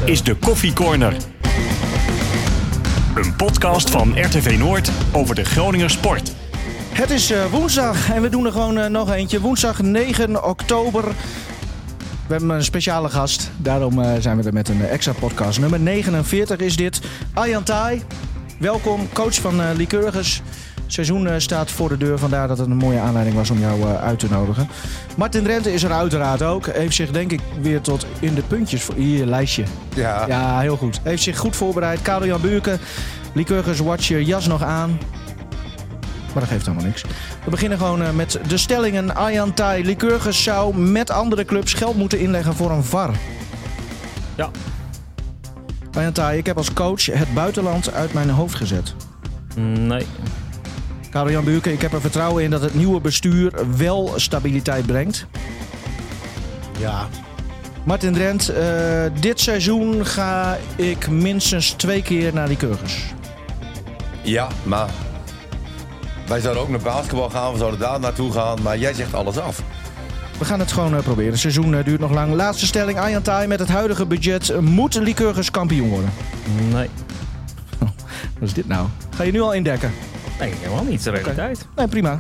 is de Koffie Corner. Een podcast van RTV Noord over de Groninger sport. Het is woensdag en we doen er gewoon nog eentje. Woensdag 9 oktober. We hebben een speciale gast. Daarom zijn we er met een extra podcast. Nummer 49 is dit. Arjan Taaij, welkom. Coach van Lycurgus. Seizoen staat voor de deur. Vandaar dat het een mooie aanleiding was om jou uit te nodigen. Martin Drenthe is er uiteraard ook. Heeft zich denk ik weer tot in de puntjes... Hier, lijstje. Ja, heel goed. Heeft zich goed voorbereid. Karel-Jan Buurken, Lycurgus Watcher, jas nog aan. Maar dat geeft helemaal niks. We beginnen gewoon met de stellingen. Arjan Taaij, Lycurgus zou met andere clubs geld moeten inleggen voor een VAR. Ja. Arjan Taaij, ik heb als coach het buitenland uit mijn hoofd gezet. Nee. Karel-Jan Buurken, ik heb er vertrouwen in dat het nieuwe bestuur wel stabiliteit brengt. Ja. Martin Drenthe, dit seizoen ga ik minstens 2 keer naar Lycurgus. Ja, maar wij zouden ook naar basketbal gaan, we zouden daar naartoe gaan, maar jij zegt alles af. We gaan het gewoon proberen. Het seizoen duurt nog lang. Laatste stelling, Arjan Taaij, met het huidige budget moet Lycurgus kampioen worden. Nee. Wat is dit nou? Ga je nu al indekken? Nee, helemaal niet. De realiteit. Okay. Nee, prima.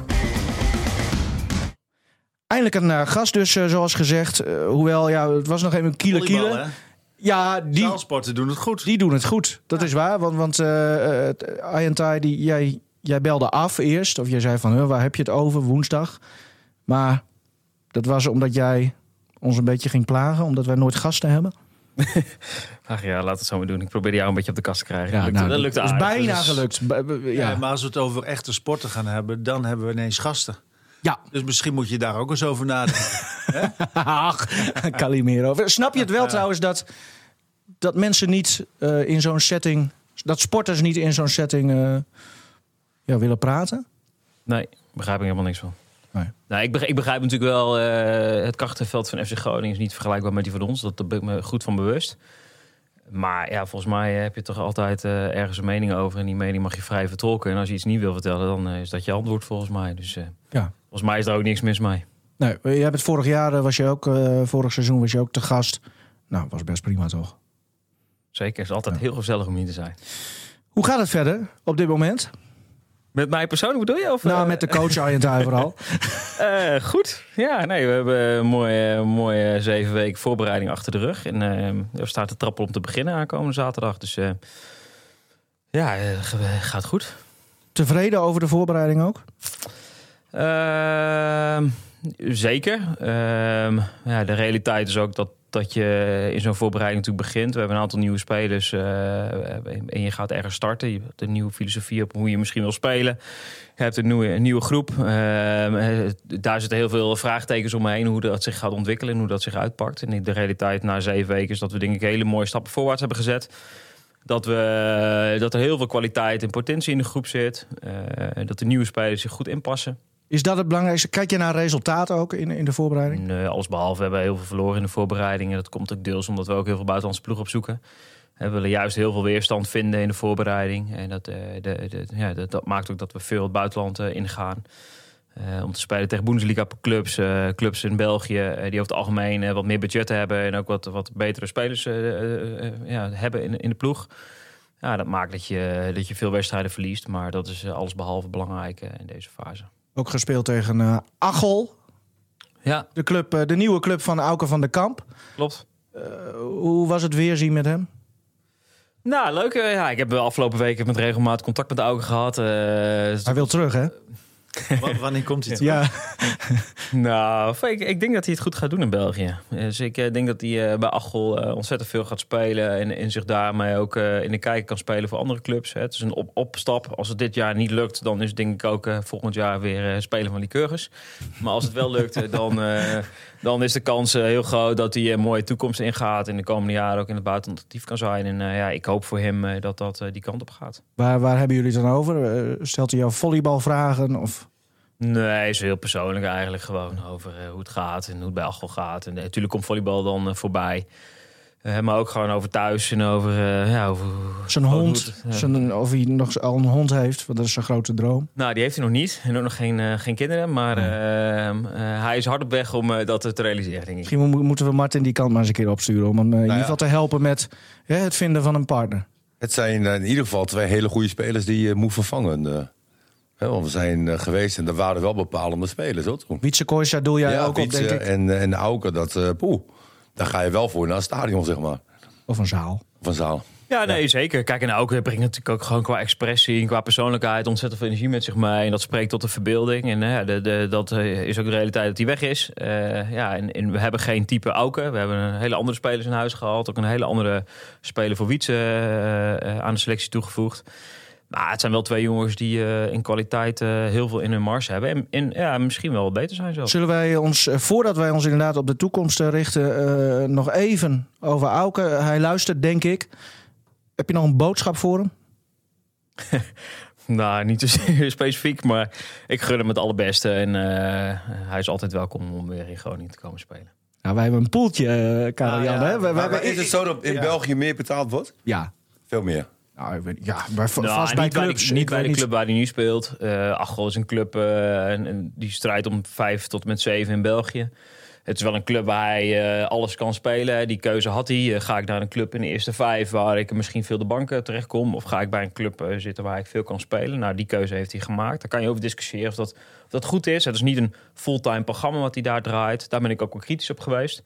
Eindelijk een gast dus, zoals gezegd. Hoewel, ja, het was nog even een kiele. Ja, die zaalsporten doen het goed. Die doen het goed, dat is waar. Want Arjan Taaij, jij belde af eerst. Of jij zei van, waar heb je het over, woensdag? Maar dat was omdat jij ons een beetje ging plagen. Omdat wij nooit gasten hebben. Ach ja, laat het zo maar doen. Ik probeerde jou een beetje op de kast te krijgen. Ja, dat lukte aardig. Dat is bijna gelukt. Ja, maar als we het over echte sporten gaan hebben, dan hebben we ineens gasten. Ja. Dus misschien moet je daar ook eens over nadenken. Ach, Calimero. Snap je het wel trouwens dat mensen niet in zo'n setting... Dat sporters niet in zo'n setting willen praten? Nee, begrijp ik helemaal niks van. Nee. Nou, ik begrijp natuurlijk wel, het krachtenveld van FC Groningen is niet vergelijkbaar met die van ons. Dat ben ik me goed van bewust. Maar ja, volgens mij heb je toch altijd ergens een mening over. En die mening mag je vrij vertolken. En als je iets niet wil vertellen, dan is dat je antwoord volgens mij. Dus volgens mij is er ook niks mis mee. Nee, jij hebt het vorig jaar, vorig seizoen was je ook te gast. Nou, was best prima toch? Zeker, het is altijd heel gezellig om hier te zijn. Hoe gaat het verder op dit moment? Met mij persoonlijk bedoel je? Of, met de coach Arjan Taaij vooral. Goed. Ja, nee, we hebben een mooie 7 weken voorbereiding achter de rug. En we staan te trappelen om te beginnen aankomende zaterdag. Dus gaat goed. Tevreden over de voorbereiding ook? Zeker. De realiteit is ook dat je in zo'n voorbereiding natuurlijk begint. We hebben een aantal nieuwe spelers en je gaat ergens starten. Je hebt een nieuwe filosofie op hoe je misschien wil spelen. Je hebt een nieuwe groep. Daar zitten heel veel vraagtekens omheen hoe dat zich gaat ontwikkelen en hoe dat zich uitpakt. En de realiteit na 7 weken is dat we denk ik hele mooie stappen voorwaarts hebben gezet. Dat er heel veel kwaliteit en potentie in de groep zit. Dat de nieuwe spelers zich goed inpassen. Is dat het belangrijkste? Kijk je naar resultaten ook in de voorbereiding? Nee, alles behalve. We hebben heel veel verloren in de voorbereiding. En dat komt ook deels omdat we ook heel veel buitenlandse ploeg opzoeken. We willen juist heel veel weerstand vinden in de voorbereiding. En dat maakt ook dat we veel het buitenland ingaan. Om te spelen tegen Bundesliga-clubs. Clubs in België die over het algemeen wat meer budget hebben. En ook wat betere spelers hebben in de ploeg. Ja, dat maakt dat je veel wedstrijden verliest. Maar dat is alles behalve belangrijk in deze fase. Ook gespeeld tegen Achel. Ja. De nieuwe club van Auke van der Kamp. Klopt. Hoe was het weerzien met hem? Nou, leuk. Ik heb de afgelopen weken met regelmaat contact met Auke gehad. Hij wil terug, hè? Wanneer komt hij terug? Ja. Nou, ik denk dat hij het goed gaat doen in België. Dus ik denk dat hij bij Achel ontzettend veel gaat spelen. En zich daarmee ook in de kijker kan spelen voor andere clubs. Het is een opstap. Als het dit jaar niet lukt, dan is denk ik ook volgend jaar weer spelen van Lycurgus. Maar als het wel lukt, dan is de kans heel groot dat hij een mooie toekomst ingaat. In de komende jaren ook in het buitenland actief kan zijn. En ik hoop voor hem dat die kant op gaat. Waar hebben jullie het dan over? Stelt hij jou volleybalvragen of... Nee, is heel persoonlijk eigenlijk gewoon over hoe het gaat en hoe het bij Achel gaat. En natuurlijk komt volleybal dan voorbij. Maar ook gewoon over thuis en over Zijn hond, of hij nog al een hond heeft, want dat is zijn grote droom. Nou, die heeft hij nog niet. En ook nog geen kinderen. Maar hij is hard op weg om dat te realiseren, denk ik. Misschien moeten we Martin die kant maar eens een keer opsturen. Om hem in ieder geval te helpen met het vinden van een partner. Het zijn in ieder geval 2 hele goede spelers die je moet vervangen. Want we zijn geweest en er waren wel bepalende spelers. Hoor, toen. Wietse Kooijsa doe jij ook op, denk ik. En Auke, daar ga je wel voor naar het stadion, zeg maar. Of een zaal. Of een zaal. Ja, nee, zeker. Kijk, en Auke brengt natuurlijk ook gewoon qua expressie en qua persoonlijkheid ontzettend veel energie met zich mee. En dat spreekt tot de verbeelding. En dat is ook de realiteit dat hij weg is. En we hebben geen type Auke. We hebben een hele andere spelers in huis gehaald. Ook een hele andere speler voor Wietse aan de selectie toegevoegd. Maar het zijn wel 2 jongens die in kwaliteit heel veel in hun mars hebben. En misschien wel beter zijn zelfs. Zullen wij ons, voordat wij ons inderdaad op de toekomst richten, nog even over Auke. Hij luistert, denk ik. Heb je nog een boodschap voor hem? Nou, niet zo specifiek, maar ik gun hem het allerbeste. En hij is altijd welkom om weer in Groningen te komen spelen. Nou, wij hebben een poeltje, Karel-Jan. Maar is het zo dat in België meer betaald wordt? Ja. Veel meer? Nou, vast bij clubs. Niet bij de club waar hij nu speelt. Achel is een club die strijdt om 5 tot en met 7 in België. Het is wel een club waar hij alles kan spelen. Die keuze had hij. Ga ik naar een club in de eerste 5 waar ik misschien veel de banken terechtkom? Of ga ik bij een club zitten waar ik veel kan spelen? Nou, die keuze heeft hij gemaakt. Daar kan je over discussiëren of dat goed is. Het is niet een fulltime programma wat hij daar draait. Daar ben ik ook wel kritisch op geweest.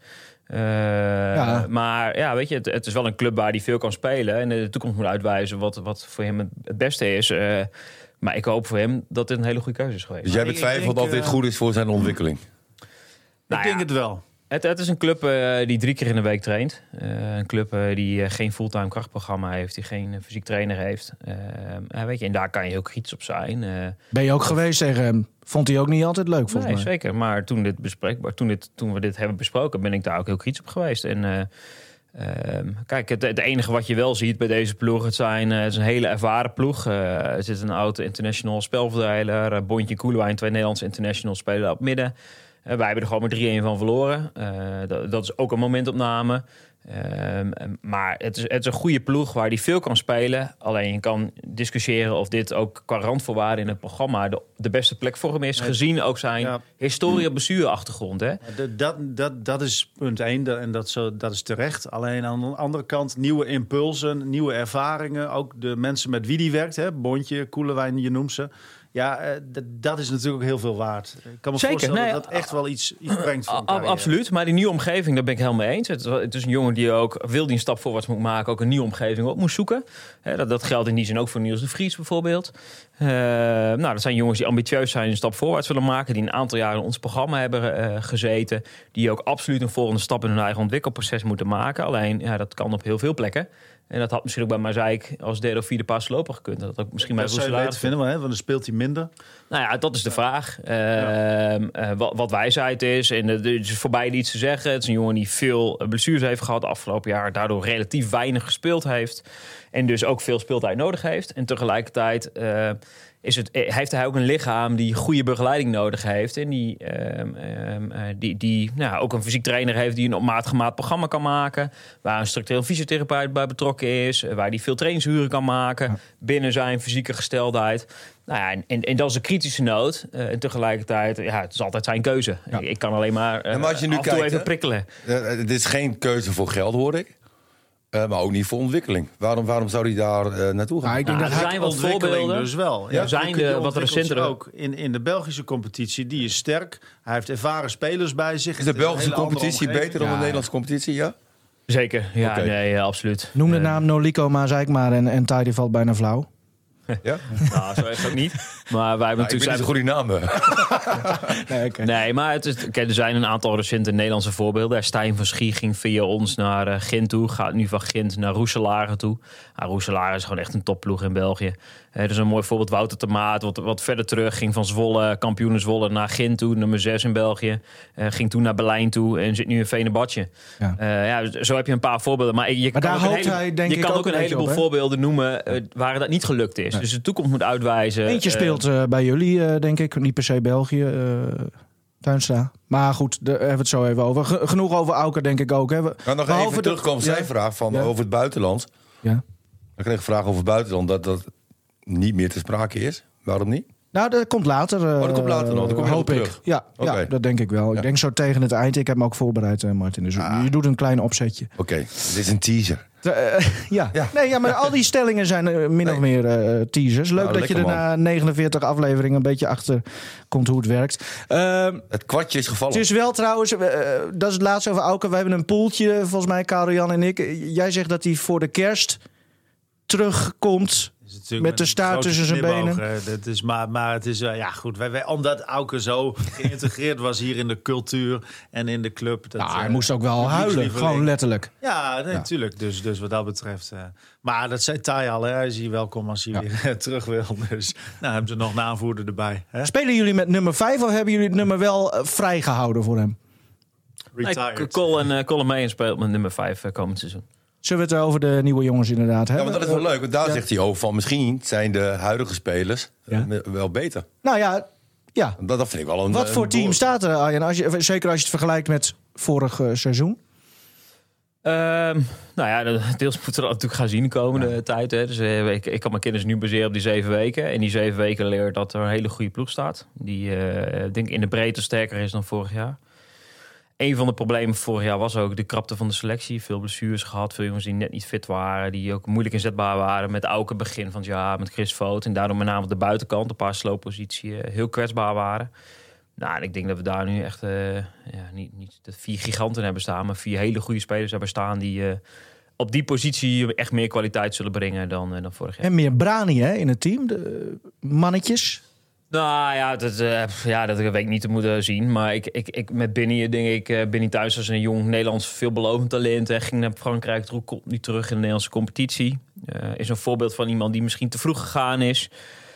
Maar ja, weet je, het is wel een club waar hij veel kan spelen. En de toekomst moet uitwijzen wat voor hem het beste is. Maar ik hoop voor hem dat dit een hele goede keuze is geweest. Dus jij betwijfelt of dit goed is voor zijn ontwikkeling? Ik denk het wel. Het is een club die 3 keer in de week traint. Een club die geen fulltime krachtprogramma heeft. Die geen fysiek trainer heeft. Weet je, en daar kan je heel kritisch op zijn. Ben je ook geweest tegen hem? Vond hij ook niet altijd leuk, volgens mij? Zeker. Maar toen we dit hebben besproken, ben ik daar ook heel kritisch op geweest. En kijk, het enige wat je wel ziet bij deze ploeg, het is een hele ervaren ploeg. Er zit een oude international spelverdeler. Bontje Koelewijn, 2 Nederlandse internationals spelen op midden. Wij hebben er gewoon maar 3-1 van verloren. Dat is ook een momentopname. Maar het is een goede ploeg waar hij veel kan spelen. Alleen je kan discussiëren of dit ook qua randvoorwaarden in het programma de beste plek voor hem is. Gezien ook zijn historie- en blessureachtergrond. Hè? Dat is punt 1 en dat is terecht. Alleen aan de andere kant nieuwe impulsen, nieuwe ervaringen. Ook de mensen met wie die werkt. Hè? Bontje, Koelewijn, je noemt ze. Ja, dat is natuurlijk ook heel veel waard. Ik kan me voorstellen dat echt wel iets brengt voor elkaar. Absoluut, maar die nieuwe omgeving, daar ben ik helemaal mee eens. Het is een jongen die ook, wil die een stap voorwaarts moet maken, ook een nieuwe omgeving op moet zoeken. Dat geldt in die zin ook voor Niels de Vries bijvoorbeeld. Dat zijn jongens die ambitieus zijn, een stap voorwaarts willen maken, die een aantal jaren in ons programma hebben gezeten, die ook absoluut een volgende stap in hun eigen ontwikkelproces moeten maken. Alleen, dat kan op heel veel plekken. En dat had misschien ook bij Mazeik als 3e of 4e paas loper gekund. Dat ook misschien bij Roeselaar vinden we, want dan speelt hij minder. Nou ja, dat is de vraag. Wat wijsheid is. En er is voor beide iets te zeggen. Het is een jongen die veel blessures heeft gehad afgelopen jaar. Daardoor relatief weinig gespeeld heeft. En dus ook veel speeltijd nodig heeft. En tegelijkertijd heeft hij ook een lichaam die goede begeleiding nodig heeft. En die ook een fysiek trainer heeft die een op maat gemaakt programma kan maken. Waar een structureel fysiotherapeut bij betrokken is. Waar die veel trainingsuren kan maken binnen zijn fysieke gesteldheid. Nou ja, en dat is een kritische noot. En tegelijkertijd, het is altijd zijn keuze. Ja. Ik kan alleen maar, als je nu af en toe even prikkelen. Het is geen keuze voor geld, hoor ik. Maar ook niet voor ontwikkeling. Waarom zou hij daar naartoe gaan? Ik denk dat er zijn wat voorbeelden. Dus wel. Ja, zijn wat recentere ook in de Belgische competitie. Die is sterk. Hij heeft ervaren spelers bij zich. Is de Belgische competitie beter dan de Nederlandse competitie? Ja. Zeker. Ja, okay. Nee, absoluut. Noem de naam Noliko Mazeik maar en Tijdi valt bijna flauw. Ja? Nou, zo is het ook niet. Maar wij hebben natuurlijk een goede naam. Nee, maar er zijn een aantal recente Nederlandse voorbeelden. Stijn van Schie ging via ons naar Gent toe. Gaat nu van Gent naar Roeselaar toe. Roeselaar is gewoon echt een topploeg in België. Er is een mooi voorbeeld. Wouter de Maat, wat verder terug. Ging van Zwolle, kampioen Zwolle, naar Gent toe. Nummer 6 in België. Ging toen naar Berlijn toe en zit nu in Veenenbadje. Zo heb je een paar voorbeelden. Maar je kan ook een heleboel voorbeelden noemen waar dat niet gelukt is. Dus de toekomst moet uitwijzen. Eentje speelt bij jullie, denk ik. Niet per se België. Tuinstra. Maar goed, daar hebben we het zo even over. Genoeg over Auker, denk ik ook. Hè. Nou, nog even terugkomen op zijn vraag over het buitenland. Ja. Ik kreeg een vraag over het buitenland dat niet meer te sprake is. Waarom niet? Nou, dat komt later. Dat komt later nog. Dan kom je hoop terug. ik. Ja, Okay. ja, dat denk ik wel. Ik denk zo tegen het eind. Ik heb hem ook voorbereid, Martin. Dus je doet een klein opzetje. Oké, dit is een teaser. Ja. Nee, ja, maar al die stellingen zijn min of meer teasers. Leuk dat je er na 49 afleveringen een beetje achter komt hoe het werkt. Het kwartje is gevallen. Het is wel trouwens, dat is het laatste over Auker. We hebben een poeltje, volgens mij, Karel-Jan en ik. Jij zegt dat hij voor de kerst terugkomt met de staart tussen zijn benen. Dat is maar het is goed. Omdat Auker zo geïntegreerd was hier in de cultuur en in de club. Hij moest ook wel huilen, gewoon letterlijk. Ja, natuurlijk. Dus wat dat betreft. Maar dat zei Tai al. Hij is hier welkom als hij weer terug wil. Dus hebben ze nog een aanvoerder erbij. Hè? Spelen jullie met nummer 5 of hebben jullie het nummer wel vrijgehouden voor hem? Retired. Colin May speelt met nummer 5 komend seizoen. Zullen we het over de nieuwe jongens inderdaad hebben? Ja, maar dat is wel leuk. Want daar zegt hij over van misschien zijn de huidige spelers wel beter. Nou ja. Dat vind ik wel een... Wat voor team staat er, Arjen? Zeker als je het vergelijkt met vorig seizoen. Deels moeten we natuurlijk gaan zien de komende tijd. Hè. Dus, ik kan mijn kinders nu baseren op die 7 weken. En die 7 weken leer dat er een hele goede ploeg staat. Die denk ik in de breedte sterker is dan vorig jaar. Een van de problemen vorig jaar was ook de krapte van de selectie. Veel blessures gehad, veel jongens die net niet fit waren. Die ook moeilijk inzetbaar waren met Auker begin van het jaar, met Chris Vogt. En daardoor met name op de buitenkant, een paar sloopposities, heel kwetsbaar waren. Nou, en ik denk dat we daar nu echt niet 4 giganten hebben staan, maar 4 hele goede spelers hebben staan die op die positie echt meer kwaliteit zullen brengen dan vorig jaar. En meer brani in het team, de mannetjes. Nou ja, dat weet ik niet te moeten zien. Maar ik met Benny, denk ik, Benny Thuis als een jong Nederlands veelbelovend talent. Ging naar Frankrijk, komt nu terug in de Nederlandse competitie. Is een voorbeeld van iemand die misschien te vroeg gegaan is.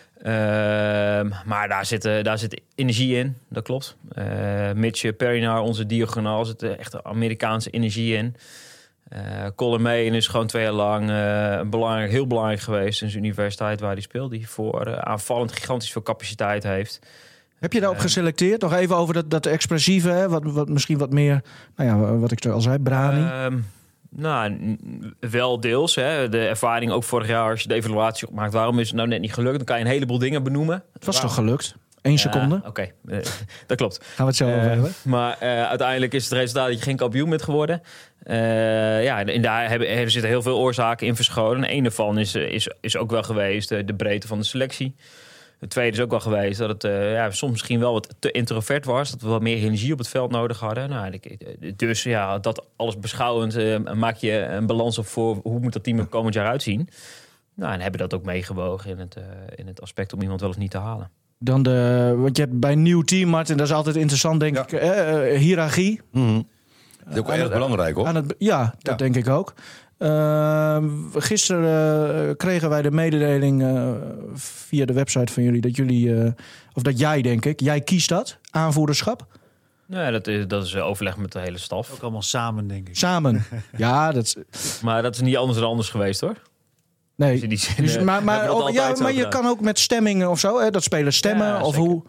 Maar daar zit energie in, dat klopt. Mitch Perinaar, onze diagonaal, zit echt Amerikaanse energie in. Colin May is gewoon 2 jaar lang heel belangrijk geweest in zijn universiteit waar hij speelt. Die voor aanvallend gigantisch veel capaciteit heeft. Heb je daarop geselecteerd? Nog even over dat expressieve, hè? Wat misschien wat meer, wat ik al zei, brani. Wel deels. Hè. De ervaring ook vorig jaar, als je de evaluatie opmaakt, waarom is het nou net niet gelukt? Dan kan je een heleboel dingen benoemen. Het was toch gelukt? 1 seconde. Oké, dat klopt. Gaan we het zo over hebben. Maar uiteindelijk is het resultaat dat je geen kampioen bent geworden. En daar zitten heel veel oorzaken in verscholen. En een daarvan is ook wel geweest de breedte van de selectie. Het tweede is ook wel geweest dat het soms misschien wel wat te introvert was. Dat we wat meer energie op het veld nodig hadden. Dus dat alles beschouwend maak je een balans op voor hoe moet dat team er komend jaar uitzien. En hebben dat ook meegewogen in het aspect om iemand wel of niet te halen. Dan want je hebt bij een nieuw team, Martin, dat is altijd interessant, denk ik. Hiërarchie. Mm-hmm. Dat is ook wel erg belangrijk, hoor. Dat denk ik ook. Gisteren kregen wij de mededeling via de website van jullie dat jij, denk ik, jij kiest dat, aanvoerderschap. Nee, dat is overleg met de hele staf. Ook allemaal samen, denk ik. Samen. Maar dat is niet anders geweest, hoor. Nee, maar je kan ook met stemmingen of zo, hè, dat spelers stemmen. Ja, of hoe...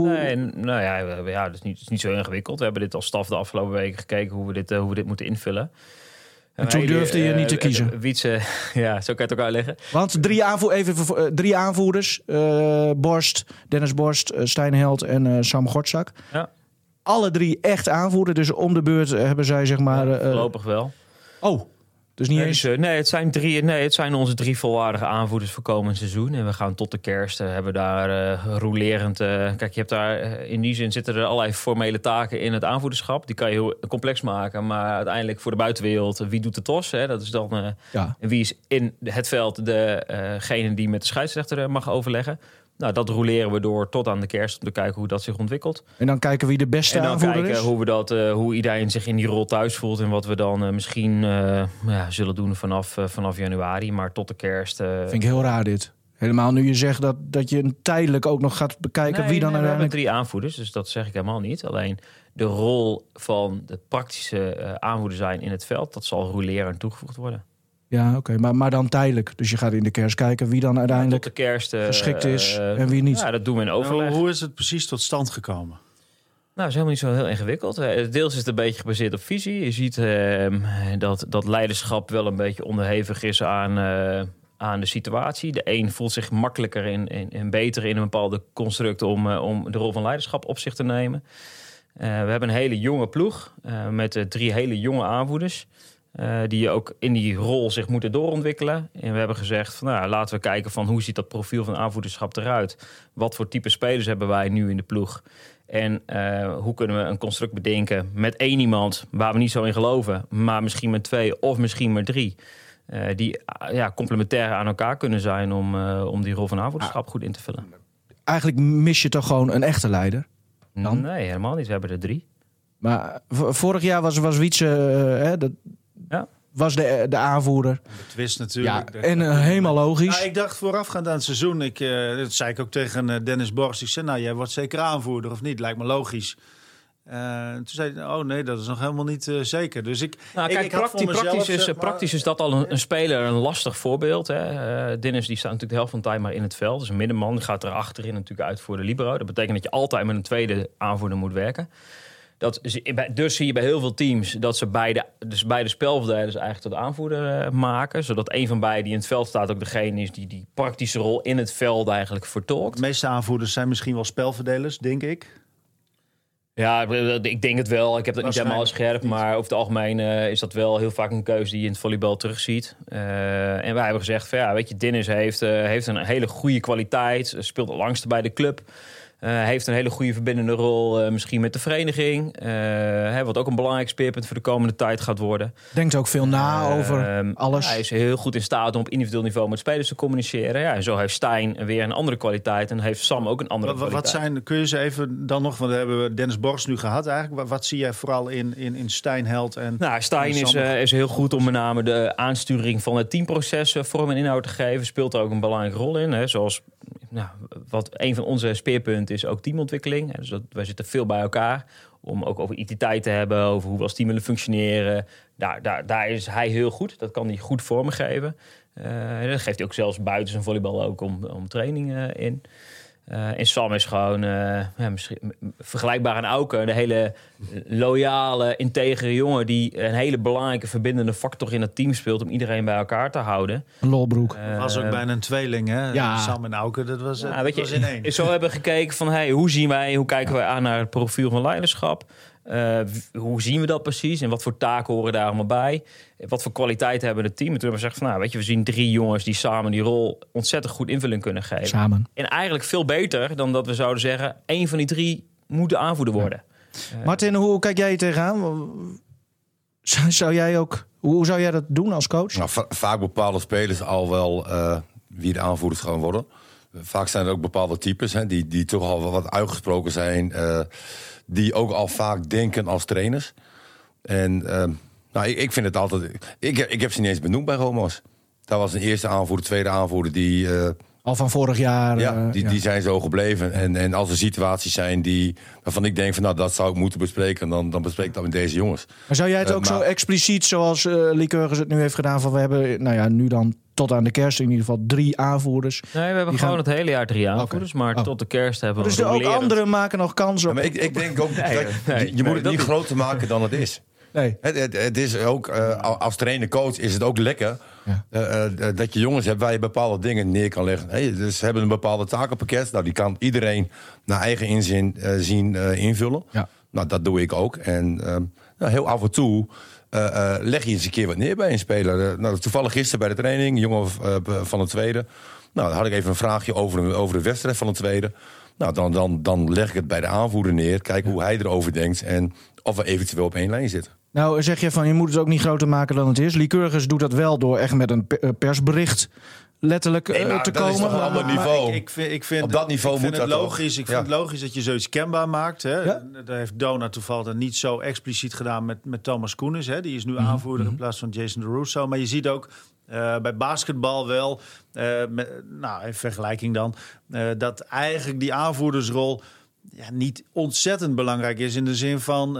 Het is niet zo ingewikkeld. We hebben dit als staf de afgelopen weken gekeken hoe we dit moeten invullen. En toen durfde je niet te kiezen. Wietse, zo kan je het ook uitleggen. Want 3 aanvoerders. Dennis Borst, Stijn Held en Sam Gortzak. Ja. Alle 3 echt aanvoerder. Dus om de beurt hebben zij zeg maar... voorlopig wel. Oh, dus niet eens... Het zijn onze 3 volwaardige aanvoerders voor komend seizoen. En we gaan tot de kerst hebben daar rolerend... kijk, je hebt daar in die zin zitten er allerlei formele taken in het aanvoederschap. Die kan je heel complex maken. Maar uiteindelijk voor de buitenwereld, wie doet de tos? Hè? Dat is dan... En wie is in het veld degene die met de scheidsrechter mag overleggen? Nou, dat roleren we door tot aan de kerst om te kijken hoe dat zich ontwikkelt. En dan kijken wie de beste aanvoerder is? En dan kijken hoe iedereen zich in die rol thuis voelt... en wat we dan misschien zullen doen vanaf januari. Maar tot de kerst... Vind ik heel raar dit. Helemaal nu je zegt dat je tijdelijk ook nog gaat bekijken wie dan uiteindelijk... We hebben 3 aanvoerders, dus dat zeg ik helemaal niet. Alleen de rol van de praktische aanvoerder zijn in het veld... dat zal roleren toegevoegd worden. Ja, oké. Maar dan tijdelijk. Dus je gaat in de kerst kijken wie dan uiteindelijk tot de kerst, geschikt is en wie niet. Ja, dat doen we in overleg. Hoe is het precies tot stand gekomen? Nou, dat is helemaal niet zo heel ingewikkeld. Deels is het een beetje gebaseerd op visie. Je ziet dat leiderschap wel een beetje onderhevig is aan de situatie. De een voelt zich makkelijker en beter in een bepaalde construct om de rol van leiderschap op zich te nemen. We hebben een hele jonge ploeg met 3 hele jonge aanvoerders. Die ook in die rol zich moeten doorontwikkelen. En we hebben gezegd, van, laten we kijken van hoe ziet dat profiel van aanvoederschap eruit. Wat voor type spelers hebben wij nu in de ploeg? En hoe kunnen we een construct bedenken met 1 iemand waar we niet zo in geloven, maar misschien met 2 of misschien met 3. Die complementair aan elkaar kunnen zijn om die rol van aanvoederschap goed in te vullen. Eigenlijk mis je toch gewoon een echte leider? Dan? Nee, helemaal niet. We hebben er 3. Maar vorig jaar was Wietse... was de aanvoerder. De twist natuurlijk. Ja, en helemaal logisch. Nou, ik dacht voorafgaand aan het seizoen, dat zei ik ook tegen Dennis Borst. Ik zei, jij wordt zeker aanvoerder of niet? Lijkt me logisch. Toen zei hij, oh nee, dat is nog helemaal niet zeker. Dus praktisch is dat al een speler een lastig voorbeeld. Hè. Dennis die staat natuurlijk de helft van de tijd maar in het veld. Dus een middenman, die gaat er achterin natuurlijk uit voor de libero. Dat betekent dat je altijd met een tweede aanvoerder moet werken. Dus zie je bij heel veel teams dat ze beide spelverdelers eigenlijk tot aanvoerder maken. Zodat een van beiden die in het veld staat ook degene is die praktische rol in het veld eigenlijk vertolkt. De meeste aanvoerders zijn misschien wel spelverdelers, denk ik. Ja, ik denk het wel. Ik heb dat niet helemaal scherp. Maar over het algemeen is dat wel heel vaak een keuze die je in het volleybal terugziet. En wij hebben gezegd van Dennis heeft een hele goede kwaliteit. Speelt al langst bij de club. Heeft een hele goede verbindende rol misschien met de vereniging. Wat ook een belangrijk speerpunt voor de komende tijd gaat worden. Denkt ook veel na over alles. Hij is heel goed in staat om op individueel niveau met spelers te communiceren. Ja, en zo heeft Stijn weer een andere kwaliteit. En heeft Sam ook een andere kwaliteit. Kun je ze even dan nog... Want we hebben Dennis Borst nu gehad eigenlijk. Wat zie jij vooral in Stijn Held? Stijn is heel goed om met name de aansturing van het teamproces vorm en inhoud te geven. Speelt er ook een belangrijke rol in. Hè, zoals... wat een van onze speerpunten is ook teamontwikkeling. Dus wij zitten veel bij elkaar om ook over identiteit te hebben, over hoe we als team willen functioneren. Daar is hij heel goed. Dat kan hij goed vormgeven. Dat geeft hij ook zelfs buiten zijn volleybal ook om trainingen in. En Sam is gewoon vergelijkbaar aan Auke. De hele loyale, integere jongen die een hele belangrijke verbindende factor in het team speelt om iedereen bij elkaar te houden. Een lolbroek. Was ook bijna een tweeling, hè? Ja. Sam en Auke, dat was in één. Zo hebben we gekeken van hoe kijken wij aan naar het profiel van leiderschap? Hoe zien we dat precies? En wat voor taken horen daar allemaal bij? Wat voor kwaliteit hebben we het team? En toen hebben we gezegd van, we zien 3 jongens die samen die rol ontzettend goed invulling kunnen geven. Samen. En eigenlijk veel beter dan dat we zouden zeggen, 1 van die 3 moet de aanvoerder worden. Martin, hoe kijk jij tegenaan? Hoe zou jij dat doen als coach? Nou, vaak bepalen spelers al wel wie de aanvoerders gaan worden. Vaak zijn er ook bepaalde types die toch al wat uitgesproken zijn. Die ook al vaak denken als trainers. En ik vind het altijd... Ik heb ze niet eens benoemd bij Romo's. Dat was een eerste aanvoerder, tweede aanvoerder die... al van vorig jaar. Die zijn zo gebleven. En als er situaties zijn waarvan ik denk van dat zou ik moeten bespreken, dan bespreek ik dat met deze jongens. Maar zou jij het ook zo expliciet zoals Lycurgus het nu heeft gedaan van we hebben nu dan tot aan de kerst in ieder geval 3 aanvoerders? Nee, we hebben gewoon het hele jaar 3 aanvoerders, maar tot de kerst hebben we... Dus ook anderen maken nog kans op... Maar ik denk ook je moet het niet groter maken dan het is. Nee. Het is ook, als trainer-coach is het ook lekker dat je jongens hebt waar je bepaalde dingen neer kan leggen. Dus ze hebben een bepaalde takenpakket. Nou, die kan iedereen naar eigen inzin zien invullen. Ja. Nou, dat doe ik ook. En heel af en toe leg je eens een keer wat neer bij een speler. Toevallig gisteren bij de training, een jongen van de tweede. Nou, dan had ik even een vraagje over de wedstrijd van de tweede. Nou, dan leg ik het bij de aanvoerder neer. Kijk hoe hij erover denkt en of we eventueel op 1 lijn zitten. Nou, zeg je van je moet het ook niet groter maken dan het is. Lycurgus doet dat wel door echt met een persbericht letterlijk te komen. Dat is toch een ander niveau. Ik vind op dat niveau moet het dat logisch. Ik vind het logisch dat je zoiets kenbaar maakt. Hè. Ja? Dat heeft Dona toevallig niet zo expliciet gedaan met Thomas Koenis. Hè. Die is nu aanvoerder in plaats van Jason DeRusso. Maar je ziet ook bij basketbal wel, in vergelijking dan, dat eigenlijk die aanvoerdersrol... niet ontzettend belangrijk is in de zin van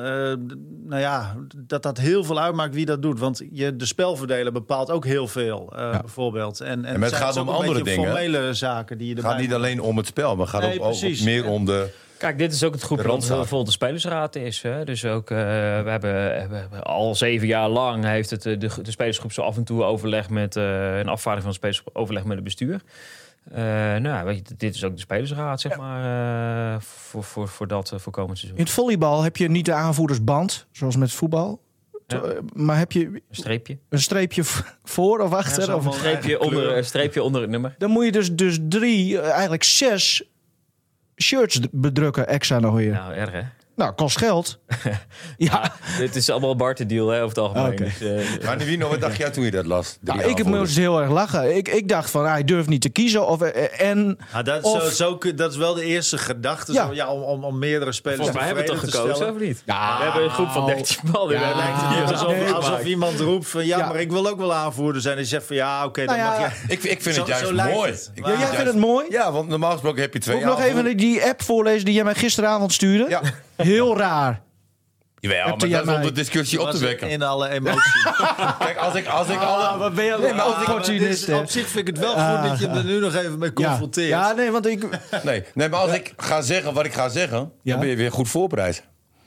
dat heel veel uitmaakt wie dat doet. Want de spelverdeler bepaalt ook heel veel, bijvoorbeeld. En het gaat om andere dingen. Formele zaken die je erbij Het gaat niet alleen om het spel, maar het gaat ook meer om de... Kijk, dit is ook het goed want bijvoorbeeld de spelersraad is. Hè? Dus ook, we hebben al 7 jaar lang heeft het de spelersgroep zo af en toe overleg met een afvaardiging van de spelersgroep overleg met het bestuur. Weet je, dit is ook de spelersraad, zeg maar, voor komend seizoen. In het volleybal heb je niet de aanvoerdersband, zoals met voetbal. Ja. Maar heb je een streepje voor of achter? Ja, of een streepje onder het nummer. Dan moet je dus 3, eigenlijk 6 shirts bedrukken extra nog weer. Nou, erg hè? Nou, kost geld. Dit is allemaal een barterdeal, hè, over het algemeen. Okay. Dus, maar Nivino, wat dacht jij toen je dat las? Ik moest heel erg lachen. Ik dacht van, hij durft niet te kiezen. Dat is wel de eerste gedachte. Ja. Om meerdere spelers volgens mij hebben we toch gekozen, of niet? Ja. We hebben een groep van 13 man. Alsof iemand roept van, maar ik wil ook wel aanvoerder zijn. En je zegt van, mag je... Ik vind het juist mooi. Jij vindt het mooi? Ja, want normaal gesproken heb je 2 jaar. Nog even die app voorlezen die jij mij gisteravond stuurde. Ja. Heel raar. Jawel, maar dat is om de discussie op te wekken. In alle emoties. Kijk, als ik alle... Wat ben je opportunist, op zich vind ik het wel goed dat je er nu nog even mee confronteert. Ja, nee, want ik... Nee, maar als ik ga zeggen wat ik ga zeggen, dan ben je weer goed voorbereid.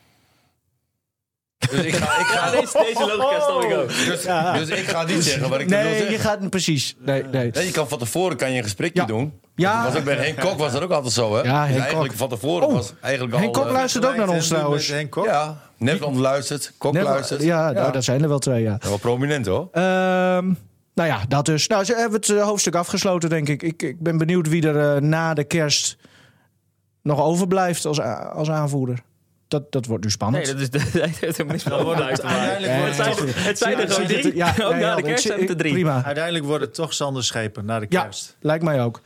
Dus ik ga deze logica stel ik ook. Dus ik ga niet zeggen wat ik wil zeggen. Nee, je gaat precies. Nee. Je kan van tevoren een gesprekje doen. Ja. Was ook bij Henk Kok was dat ook altijd zo, hè? Ja, dus eigenlijk Kok. Van tevoren was eigenlijk al... Henk Kok luistert ook naar ons trouwens. Henk Kok? Ja, Nederland luistert, Kok luistert. Ja, nou, dat zijn er wel 2, ja. Wel prominent, hoor. Dat dus. Nou, ze hebben het hoofdstuk afgesloten, denk ik. Ik ben benieuwd wie er na de kerst nog overblijft als aanvoerder. Dat wordt nu spannend. Nee, dat is helemaal niet spannend. Het zijn er gewoon 3. Ook na de kerst zijn het er 3. Prima. Uiteindelijk wordt het toch Sander Schepen na de kerst. Ja, lijkt mij ook.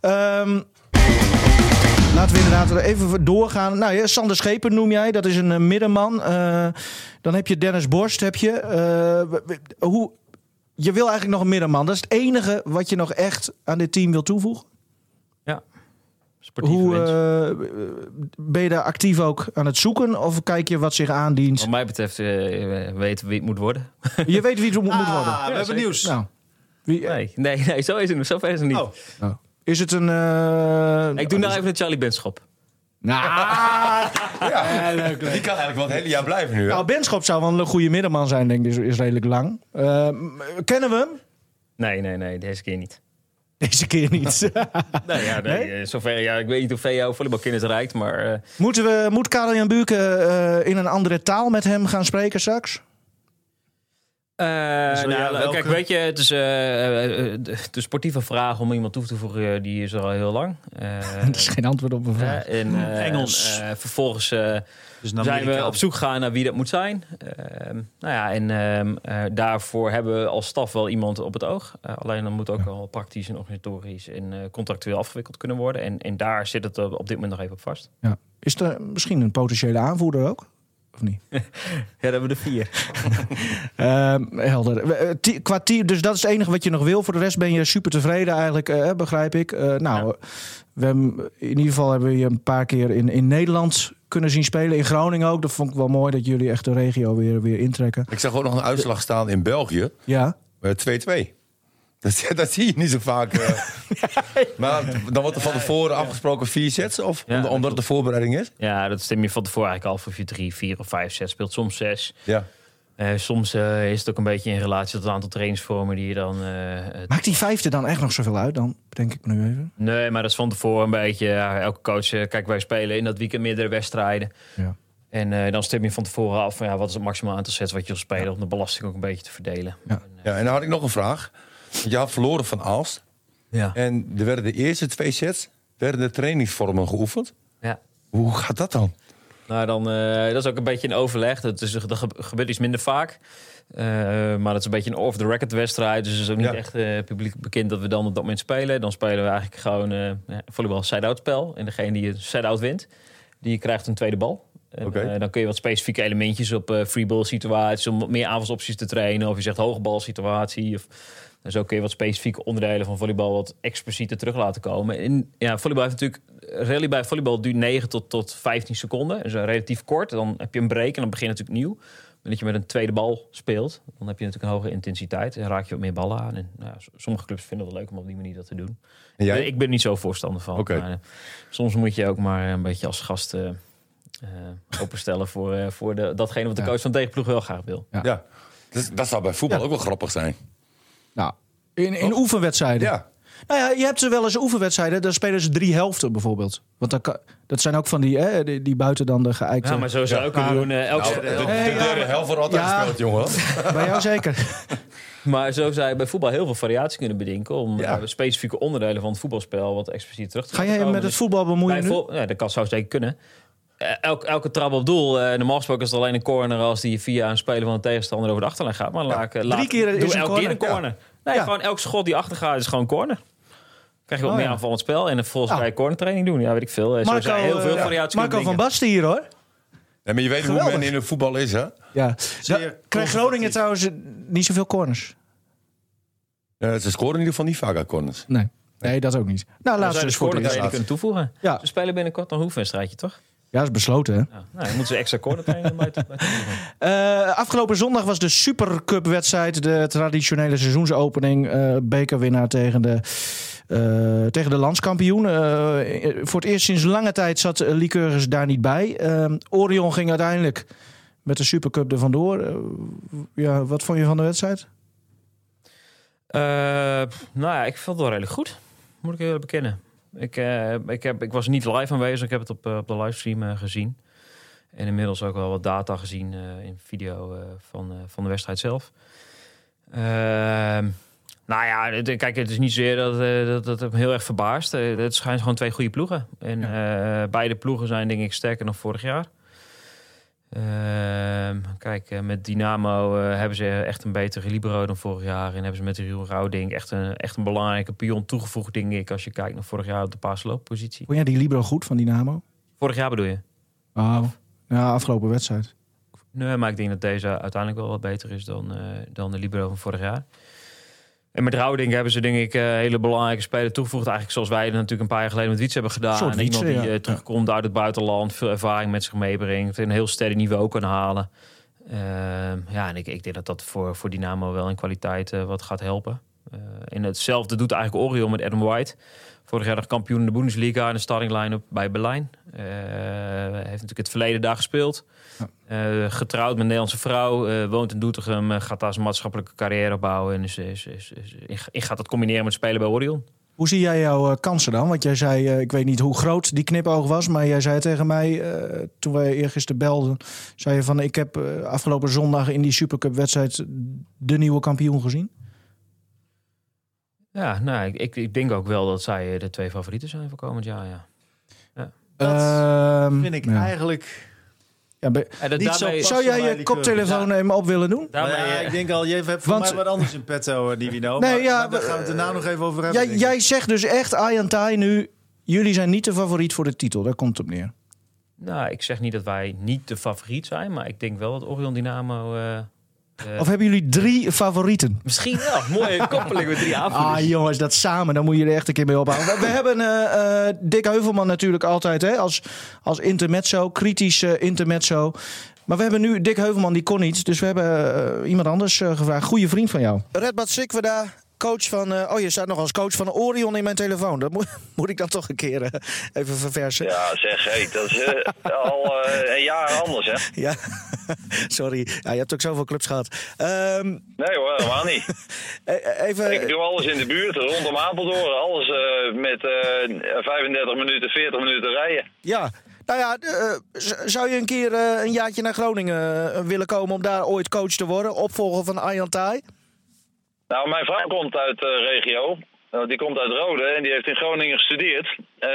Laten we inderdaad even doorgaan. Nou ja, Sander Schepen noem jij. Dat is een middenman. Dan heb je Dennis Borst. Je wil eigenlijk nog een middenman. Dat is het enige wat je nog echt aan dit team wil toevoegen? Ja. Ben je daar actief ook aan het zoeken? Of kijk je wat zich aandient? Wat mij betreft weten wie het moet worden. Je weet wie het moet worden? We hebben nieuws. Nou, nee, zo is het. Zover is het niet. Oh. Is het een... Ik doe nou even een Charlie Benschop. Leuk. Die kan eigenlijk wel het hele jaar blijven nu. Hè? Nou, Benschop zou wel een goede middenman zijn, denk ik. Is redelijk lang. Kennen we hem? Nee, deze keer niet. Deze keer niet. Nee? Zover, ik weet niet of jouw volleybalkennis reikt, maar... Moet Karel-Jan Buurke in een andere taal met hem gaan spreken straks? Kijk, weet je, het is de sportieve vraag om iemand toe te voegen, die is er al heel lang. Dat is geen antwoord op een vraag. Engels. Vervolgens zijn we op zoek gegaan naar wie dat moet zijn. Daarvoor hebben we als staf wel iemand op het oog. Alleen dan moet ook wel praktisch en organisatorisch en contractueel afgewikkeld kunnen worden. En daar zit het op dit moment nog even op vast. Ja. Is er misschien een potentiële aanvoerder ook? Of niet? Ja, daar hebben we er 4. Helder. Qua team, dus dat is het enige wat je nog wil. Voor de rest ben je super tevreden eigenlijk, begrijp ik. We hebben, in ieder geval hebben we je een paar keer in Nederland kunnen zien spelen. In Groningen ook. Dat vond ik wel mooi dat jullie echt de regio weer intrekken. Ik zag ook nog een uitslag staan in België. Ja. 2-2. Dat zie je niet zo vaak. Maar dan wordt er van tevoren afgesproken 4 sets? Of omdat het de voorbereiding is? Ja, dat stem je van tevoren eigenlijk al. Of je 3, 4 of 5 sets speelt. Soms 6. Ja. Soms is het ook een beetje in relatie tot het aantal trainingsvormen die je dan... Maakt die 5e dan echt nog zoveel uit dan? Bedenk ik me nu even. Nee, maar dat is van tevoren een beetje... elke coach, kijk, wij spelen in dat weekend meerdere wedstrijden. Ja. En dan stem je van tevoren af van wat is het maximaal aantal sets wat je wil spelen... om de belasting ook een beetje te verdelen. Ja. En dan had ik nog een vraag. Je had verloren van Aalst. Ja. En er werden de eerste 2 sets... werden de trainingsvormen geoefend. Ja. Hoe gaat dat dan? Nou, dat is ook een beetje een overleg. Dat gebeurt iets minder vaak. Maar dat is een beetje een off-the-record wedstrijd. Dus het is ook niet echt publiek bekend dat we dan op dat moment spelen. Dan spelen we eigenlijk gewoon volleybal side-out spel. En degene die een side-out wint, die krijgt een tweede bal. En, dan kun je wat specifieke elementjes op freeball situaties... om meer aanvalsopties te trainen. Of je zegt hogebal situatie. En zo kun je wat specifieke onderdelen van volleybal... wat explicieter terug laten komen. En volleybal heeft natuurlijk... Rally bij volleybal duurt 9 tot 15 seconden. Dus relatief kort. Dan heb je een break en dan begin je natuurlijk nieuw. Dat je met een tweede bal speelt, dan heb je natuurlijk een hogere intensiteit en raak je wat meer ballen aan. En sommige clubs vinden het wel leuk om op die manier dat te doen. En jij? Ik ben niet zo voorstander van. Okay. Maar, soms moet je ook maar een beetje als gast openstellen voor datgene wat de coach van tegenploeg wel graag wil. Ja. Dus dat zou bij voetbal ook wel grappig zijn. Nou, in oefenwedstrijden. Ja. Nou ja, je hebt wel eens oefenwedstrijden, daar spelen ze 3 helften bijvoorbeeld. Want dat zijn ook van die buiten dan de geëikte... Ja, maar zo zou ik kunnen doen. De derde helft wordt altijd gespeeld, jongen. Bij jou zeker. Maar zo zou je bij voetbal heel veel variatie kunnen bedenken... om specifieke onderdelen van het voetbalspel wat expliciet terug te Ga jij komen. met het voetbal bemoeien nu? Ja, dat zou zeker kunnen. Elke trap op doel. Normaal gesproken is het alleen een corner als die via een speler van de tegenstander over de achterlijn gaat. Maar 3 keer is een corner. Keer een corner. Nee, gewoon elke schot die achter gaat is gewoon corner. Krijg je wat meer aanvallend spel en vervolgens ga je cornertraining doen. Ja, weet ik veel. Marco, heel veel variatie. Marco van Basten hier, hoor. Ja, maar je weet hoe men in het voetbal is, hè? Ja. Krijgt Groningen trouwens niet zoveel corners? Ze scoren in ieder geval niet vaak uit corners. Nee, dat ook niet. Nou, laten we dus voor de die kunnen toevoegen. Ja. Ze spelen binnenkort een hoefwedstrijdje, toch? Ja, dat is besloten, hè? Ja. Nou, dan moeten ze extra corner training bij toevoegen. Afgelopen zondag was de Supercup-wedstrijd, de traditionele seizoensopening. Bekerwinnaar tegen de landskampioen. Voor het eerst sinds lange tijd zat Lycurgus daar niet bij. Orion ging uiteindelijk met de Supercup er vandoor. Wat vond je van de wedstrijd? Ik vond het wel redelijk goed. Moet ik heel bekennen. Ik was niet live aanwezig. Ik heb het op de livestream gezien. En inmiddels ook wel wat data gezien in video van de wedstrijd zelf. Kijk, het is niet zozeer dat het me heel erg verbaast. Het schijnt gewoon 2 goede ploegen. En beide ploegen zijn denk ik sterker dan vorig jaar. Met Dynamo hebben ze echt een betere libero dan vorig jaar. En hebben ze met de Riel Rouding echt een belangrijke pion toegevoegd, denk ik. Als je kijkt naar vorig jaar op de paaslooppositie. Vond jij die libero goed van Dynamo? Vorig jaar bedoel je? Oh, ja, afgelopen wedstrijd. Nee, maar ik denk dat deze uiteindelijk wel wat beter is dan de libero van vorig jaar. En met Rouding hebben ze denk ik hele belangrijke speler toegevoegd. Eigenlijk zoals wij natuurlijk een paar jaar geleden met Wiets hebben gedaan. Iemand die terugkomt uit het buitenland, veel ervaring met zich meebrengt. En een heel sterk niveau kan halen. En ik denk dat voor Dynamo wel in kwaliteit wat gaat helpen. En hetzelfde doet eigenlijk Orion met Adam White. Vorig jaar nog kampioen in de Bundesliga en de starting line-up bij Berlijn. Heeft natuurlijk het verleden daar gespeeld. Getrouwd met een Nederlandse vrouw. Woont in Doetinchem. Gaat daar zijn maatschappelijke carrière bouwen. En gaat dat combineren met spelen bij Orion. Hoe zie jij jouw kansen dan? Want jij zei, ik weet niet hoe groot die knipoog was. Maar jij zei tegen mij, toen wij eergisteren belden. Zei je van, ik heb afgelopen zondag in die Supercup-wedstrijd de nieuwe kampioen gezien. Ja, ik denk ook wel dat zij de 2 favorieten zijn voor komend jaar, ja. Dat vind ik eigenlijk... Zou jij je koptelefoon even op willen doen? Ik denk al, je hebt voor mij wat anders in petto, Divino. Maar daar gaan we het daarna nog even over hebben. Jij zegt dus echt, Ayantay nu, jullie zijn niet de favoriet voor de titel. Daar komt het op neer. Nou, ik zeg niet dat wij niet de favoriet zijn, maar ik denk wel dat Orion Dynamo... Of hebben jullie 3 favorieten? Misschien wel. Mooie koppeling met 3 aanvoerders. Jongens, dat samen, dan moet je er echt een keer mee ophouden. We hebben Dick Heuvelman natuurlijk altijd als intermezzo, kritische intermezzo. Maar we hebben nu Dick Heuvelman, die kon niet. Dus we hebben iemand anders gevraagd. Goeie vriend van jou. Redbad Sikweda, coach van... je staat nog als coach van Orion in mijn telefoon. Dat moet ik dan toch een keer even verversen. Ja, zeg, dat is al een jaar anders, hè? Ja, sorry. Ja, je hebt ook zoveel clubs gehad. Nee hoor, helemaal niet. Ik doe alles in de buurt, rondom Apeldoorn. Alles met 35 minuten, 40 minuten rijden. Ja. Nou ja, zou je een keer een jaartje naar Groningen willen komen om daar ooit coach te worden? Opvolger van Ayantay? Nou, mijn vrouw komt uit de regio. Die komt uit Rode en die heeft in Groningen gestudeerd.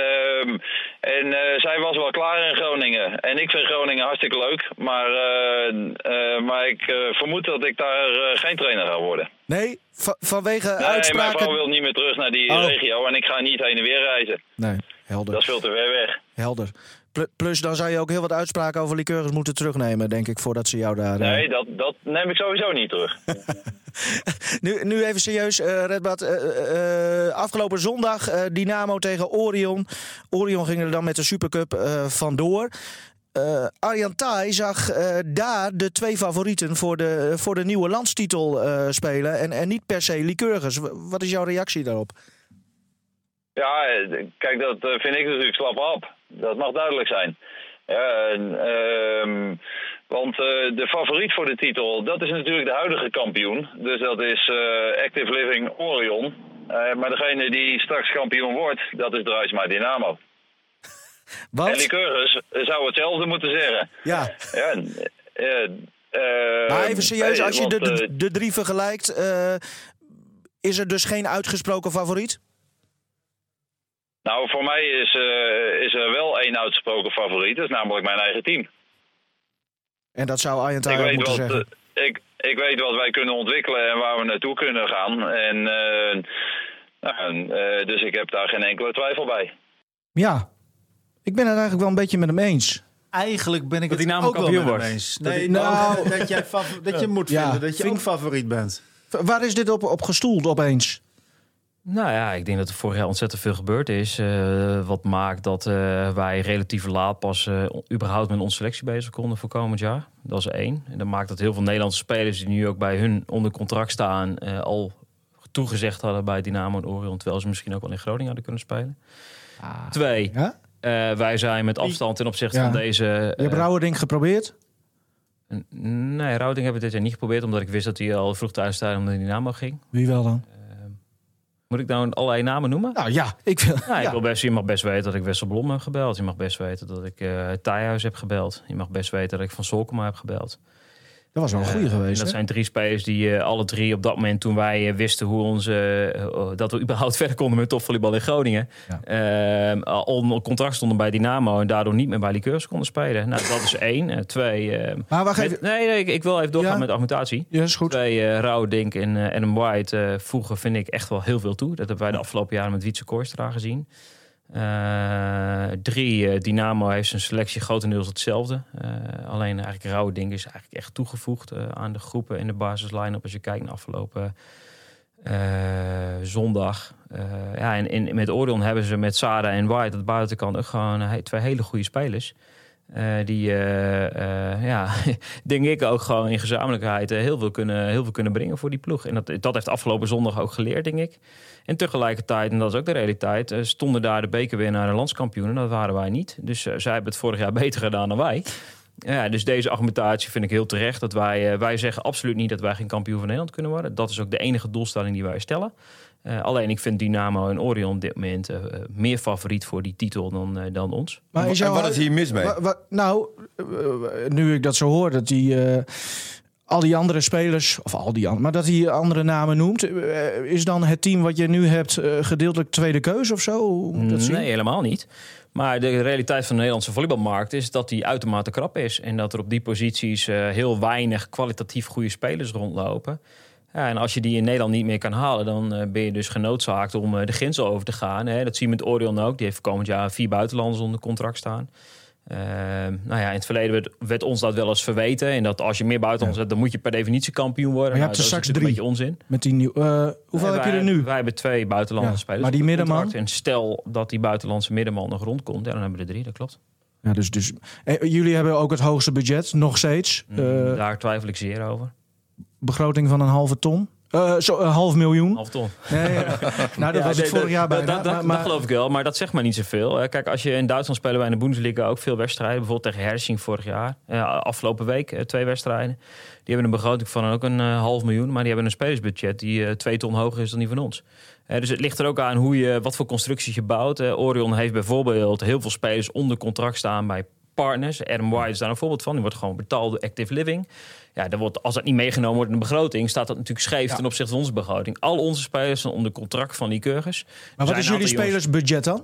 Zij was wel klaar in Groningen. En ik vind Groningen hartstikke leuk. Maar ik vermoed dat ik daar geen trainer ga worden. Nee? Vanwege uitspraken? Mijn vrouw wil niet meer terug naar die regio. En ik ga niet heen en weer reizen. Nee, helder. Dat is veel te ver weg. Helder. Plus dan zou je ook heel wat uitspraken over Lycurgus moeten terugnemen, denk ik, voordat ze jou daar... Nee, dat neem ik sowieso niet terug. Nu even serieus, Redbad. Afgelopen zondag Dynamo tegen Orion. Orion ging er dan met de Supercup vandoor. Arjan Thaai zag daar de 2 favorieten voor de nieuwe landstitel spelen. En niet per se Lycurgus. Wat is jouw reactie daarop? Ja, kijk, dat vind ik natuurlijk slap op. Dat mag duidelijk zijn. Ja, want de favoriet voor de titel, dat is natuurlijk de huidige kampioen. Dus dat is Active Living Orion. Maar degene die straks kampioen wordt, dat is Druisma Dynamo. Want? En Lycurgus zou hetzelfde moeten zeggen. Ja. Maar even serieus, als je de 3 vergelijkt, is er dus geen uitgesproken favoriet? Nou, voor mij is er wel 1 uitgesproken favoriet. Dat is namelijk mijn eigen team. En dat zou Arjan Thaai moeten zeggen. Ik weet wat wij kunnen ontwikkelen en waar we naartoe kunnen gaan. Dus ik heb daar geen enkele twijfel bij. Ja, ik ben het eigenlijk wel een beetje met hem eens. Eigenlijk ben ik het Dynamo ook wel met hem eens. Nee, dat je moet vinden dat je ook favoriet bent. Waar is dit op gestoeld opeens? Nou ja, ik denk dat er vorig jaar ontzettend veel gebeurd is. Wat maakt dat wij relatief laat pas überhaupt met onze selectie bezig konden voor komend jaar. Dat is 1. En dat maakt dat heel veel Nederlandse spelers die nu ook bij hun onder contract staan al toegezegd hadden bij Dynamo en Orion, terwijl ze misschien ook wel in Groningen hadden kunnen spelen. 2. Ja? Wij zijn met afstand ten opzichte van deze... Je hebt Rauwerdink geprobeerd? Nee, Rauwerdink hebben we dit jaar niet geprobeerd, omdat ik wist dat hij al vroegtijdig om de Dynamo ging. Wie wel dan? Moet ik nou allerlei namen noemen? Nou ja, ik wil... Ik wil best, je mag best weten dat ik Wessel Blom heb gebeld. Je mag best weten dat ik Thijhuis heb gebeld. Je mag best weten dat ik Van Solkema heb gebeld. Dat was wel een goeie geweest. Dat zijn 3 spelers die alle 3 op dat moment, toen wij wisten hoe dat we überhaupt verder konden met topvolleybal in Groningen, onder contract stonden bij Dynamo en daardoor niet meer bij Lycurgus konden spelen. Nou, dat is 1. 2. Maar wacht even. Nee, ik wil even doorgaan met de argumentatie. Ja, is goed. 2. Rauwerdink en Adam White voegen, vind ik, echt wel heel veel toe. Dat hebben wij de afgelopen jaren met Wietse Kooistra gezien. 3, Dynamo heeft zijn selectie grotendeels hetzelfde. Alleen eigenlijk Rauwerdink is eigenlijk echt toegevoegd aan de groepen in de basis-line-up. Als je kijkt naar afgelopen zondag. En met Orion hebben ze met Sada en White aan de buitenkant ook gewoon 2 hele goede spelers. Die denk ik ook gewoon in gezamenlijkheid heel veel kunnen brengen voor die ploeg. En dat heeft afgelopen zondag ook geleerd, denk ik. En tegelijkertijd, en dat is ook de realiteit, stonden daar de bekerwinnaar en landskampioenen. Dat waren wij niet. Dus zij hebben het vorig jaar beter gedaan dan wij. Ja, dus deze argumentatie vind ik heel terecht. Dat wij zeggen absoluut niet dat wij geen kampioen van Nederland kunnen worden. Dat is ook de enige doelstelling die wij stellen. Alleen ik vind Dynamo en Orion op dit moment meer favoriet voor die titel dan ons. Maar wat is hier mis mee? Nu ik dat zo hoor, dat al die andere spelers, maar dat hij andere namen noemt, is dan het team wat je nu hebt gedeeltelijk tweede keuze of zo? Nee, helemaal niet. Maar de realiteit van de Nederlandse volleybalmarkt is dat die uitermate krap is. En dat er op die posities heel weinig kwalitatief goede spelers rondlopen. Ja, en als je die in Nederland niet meer kan halen, dan ben je dus genoodzaakt om de grens over te gaan. Hè. Dat zie je met Orion ook. Die heeft komend jaar 4 buitenlanders onder contract staan. In het verleden werd ons dat wel eens verweten. En dat als je meer buitenlanders hebt, dan moet je per definitie kampioen worden. Maar je hebt er straks 3. Een beetje onzin. Met die hoeveel heb je er nu? Wij hebben 2 buitenlandse spelers. Maar die middenman? En stel dat die buitenlandse middenman nog rondkomt, dan hebben we er 3, dat klopt. Ja, dus jullie hebben ook het hoogste budget, nog steeds. Daar twijfel ik zeer over. Begroting van 500.000. 500.000. Half ton. Nee, nou, dat was het vorig jaar bijna. Dat geloof ik wel, maar dat zegt maar niet zoveel. Kijk, als je in Duitsland spelen wij in de Bundesliga ook veel wedstrijden. Bijvoorbeeld tegen Hersching vorig jaar. Afgelopen week 2 wedstrijden. Die hebben een begroting van ook 500.000. Maar die hebben een spelersbudget die 2 ton hoger is dan die van ons. Dus het ligt er ook aan wat voor constructies je bouwt. Orion heeft bijvoorbeeld heel veel spelers onder contract staan bij partners. Adam White is daar een voorbeeld van. Die wordt gewoon betaald door Active Living. Ja, als dat niet meegenomen wordt in de begroting, staat dat natuurlijk scheef ten opzichte van onze begroting. Al onze spelers zijn onder contract van Lycurgus. Maar wat is jullie spelersbudget dan?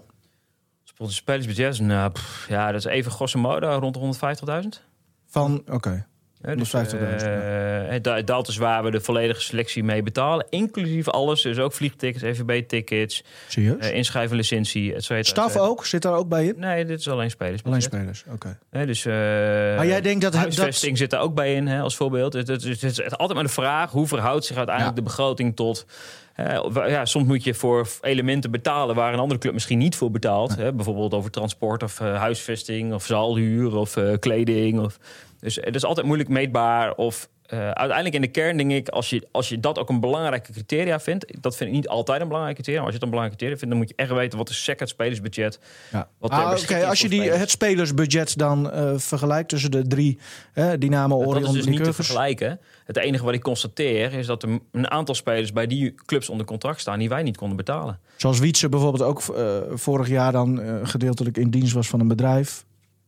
Spelersbudget, dat is even grosso modo rond de 150.000. Oké. Dat is waar we de volledige selectie mee betalen. Inclusief alles. Dus ook vliegtickets, EVB-tickets. Serieus? Inschrijvenlicentie, et cetera. Staf ook? Zit daar ook bij in? Nee, dit is alleen spelers. Alleen spelers, oké. Dus, maar jij denkt dat huisvesting zit daar ook bij in, als voorbeeld. Het is altijd maar de vraag, hoe verhoudt zich uiteindelijk de begroting tot... soms moet je voor elementen betalen waar een andere club misschien niet voor betaalt. Bijvoorbeeld over transport of huisvesting of zaalhuur of kleding. Dus het is altijd moeilijk meetbaar. Of uiteindelijk in de kern denk ik, als je dat ook een belangrijke criteria vindt. Dat vind ik niet altijd een belangrijke criteria. Maar als je het een belangrijke criteria vindt, dan moet je echt weten wat is het spelersbudget. Ja. Als je het spelersbudget dan vergelijkt tussen de 3 Dynamo, Orion, dat is dus niet te Curvers. vergelijken. Het enige wat ik constateer is dat er een aantal spelers bij die clubs onder contract staan die wij niet konden betalen. Zoals Wietse bijvoorbeeld ook vorig jaar dan gedeeltelijk in dienst was van een bedrijf.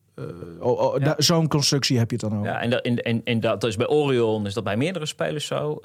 Zo'n constructie heb je het dan ook. Ja, en dat is bij Orion, is dat bij meerdere spelers zo.